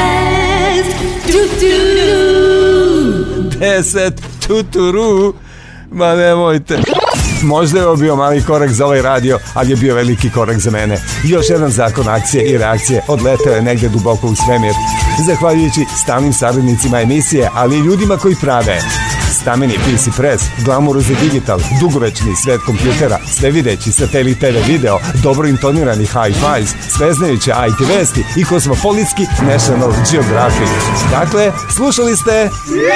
10 tuturu. Ma nemojte. Možda je ovo bio mali korak za ovaj radio, ali je bio veliki korak za mene. Još jedan zakon akcije i reakcije odleteo je negde duboko u svemir. Zahvaljujući stalnim saradnicima emisije, ali i ljudima koji prave stameni PC Press, Glamour za digital, dugovečni svet kompjutera, svevideći satelit TV video, dobro intonirani hi-fis, sveznajuće IT vesti i kosmopolitski National Geographic. Dakle, slušali ste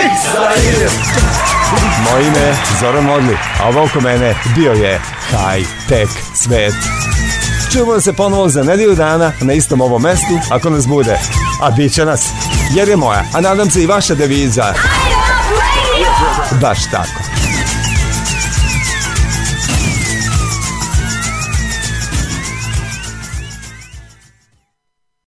moje ime Zoran Modli, a ovo oko mene bio je High-Tech svet. Čujemo se ponovo za nedelju dana na istom ovom mestu, ako nas bude. A bit će nas, jer je moja, a nadam se i vaša deviza. Baš tako.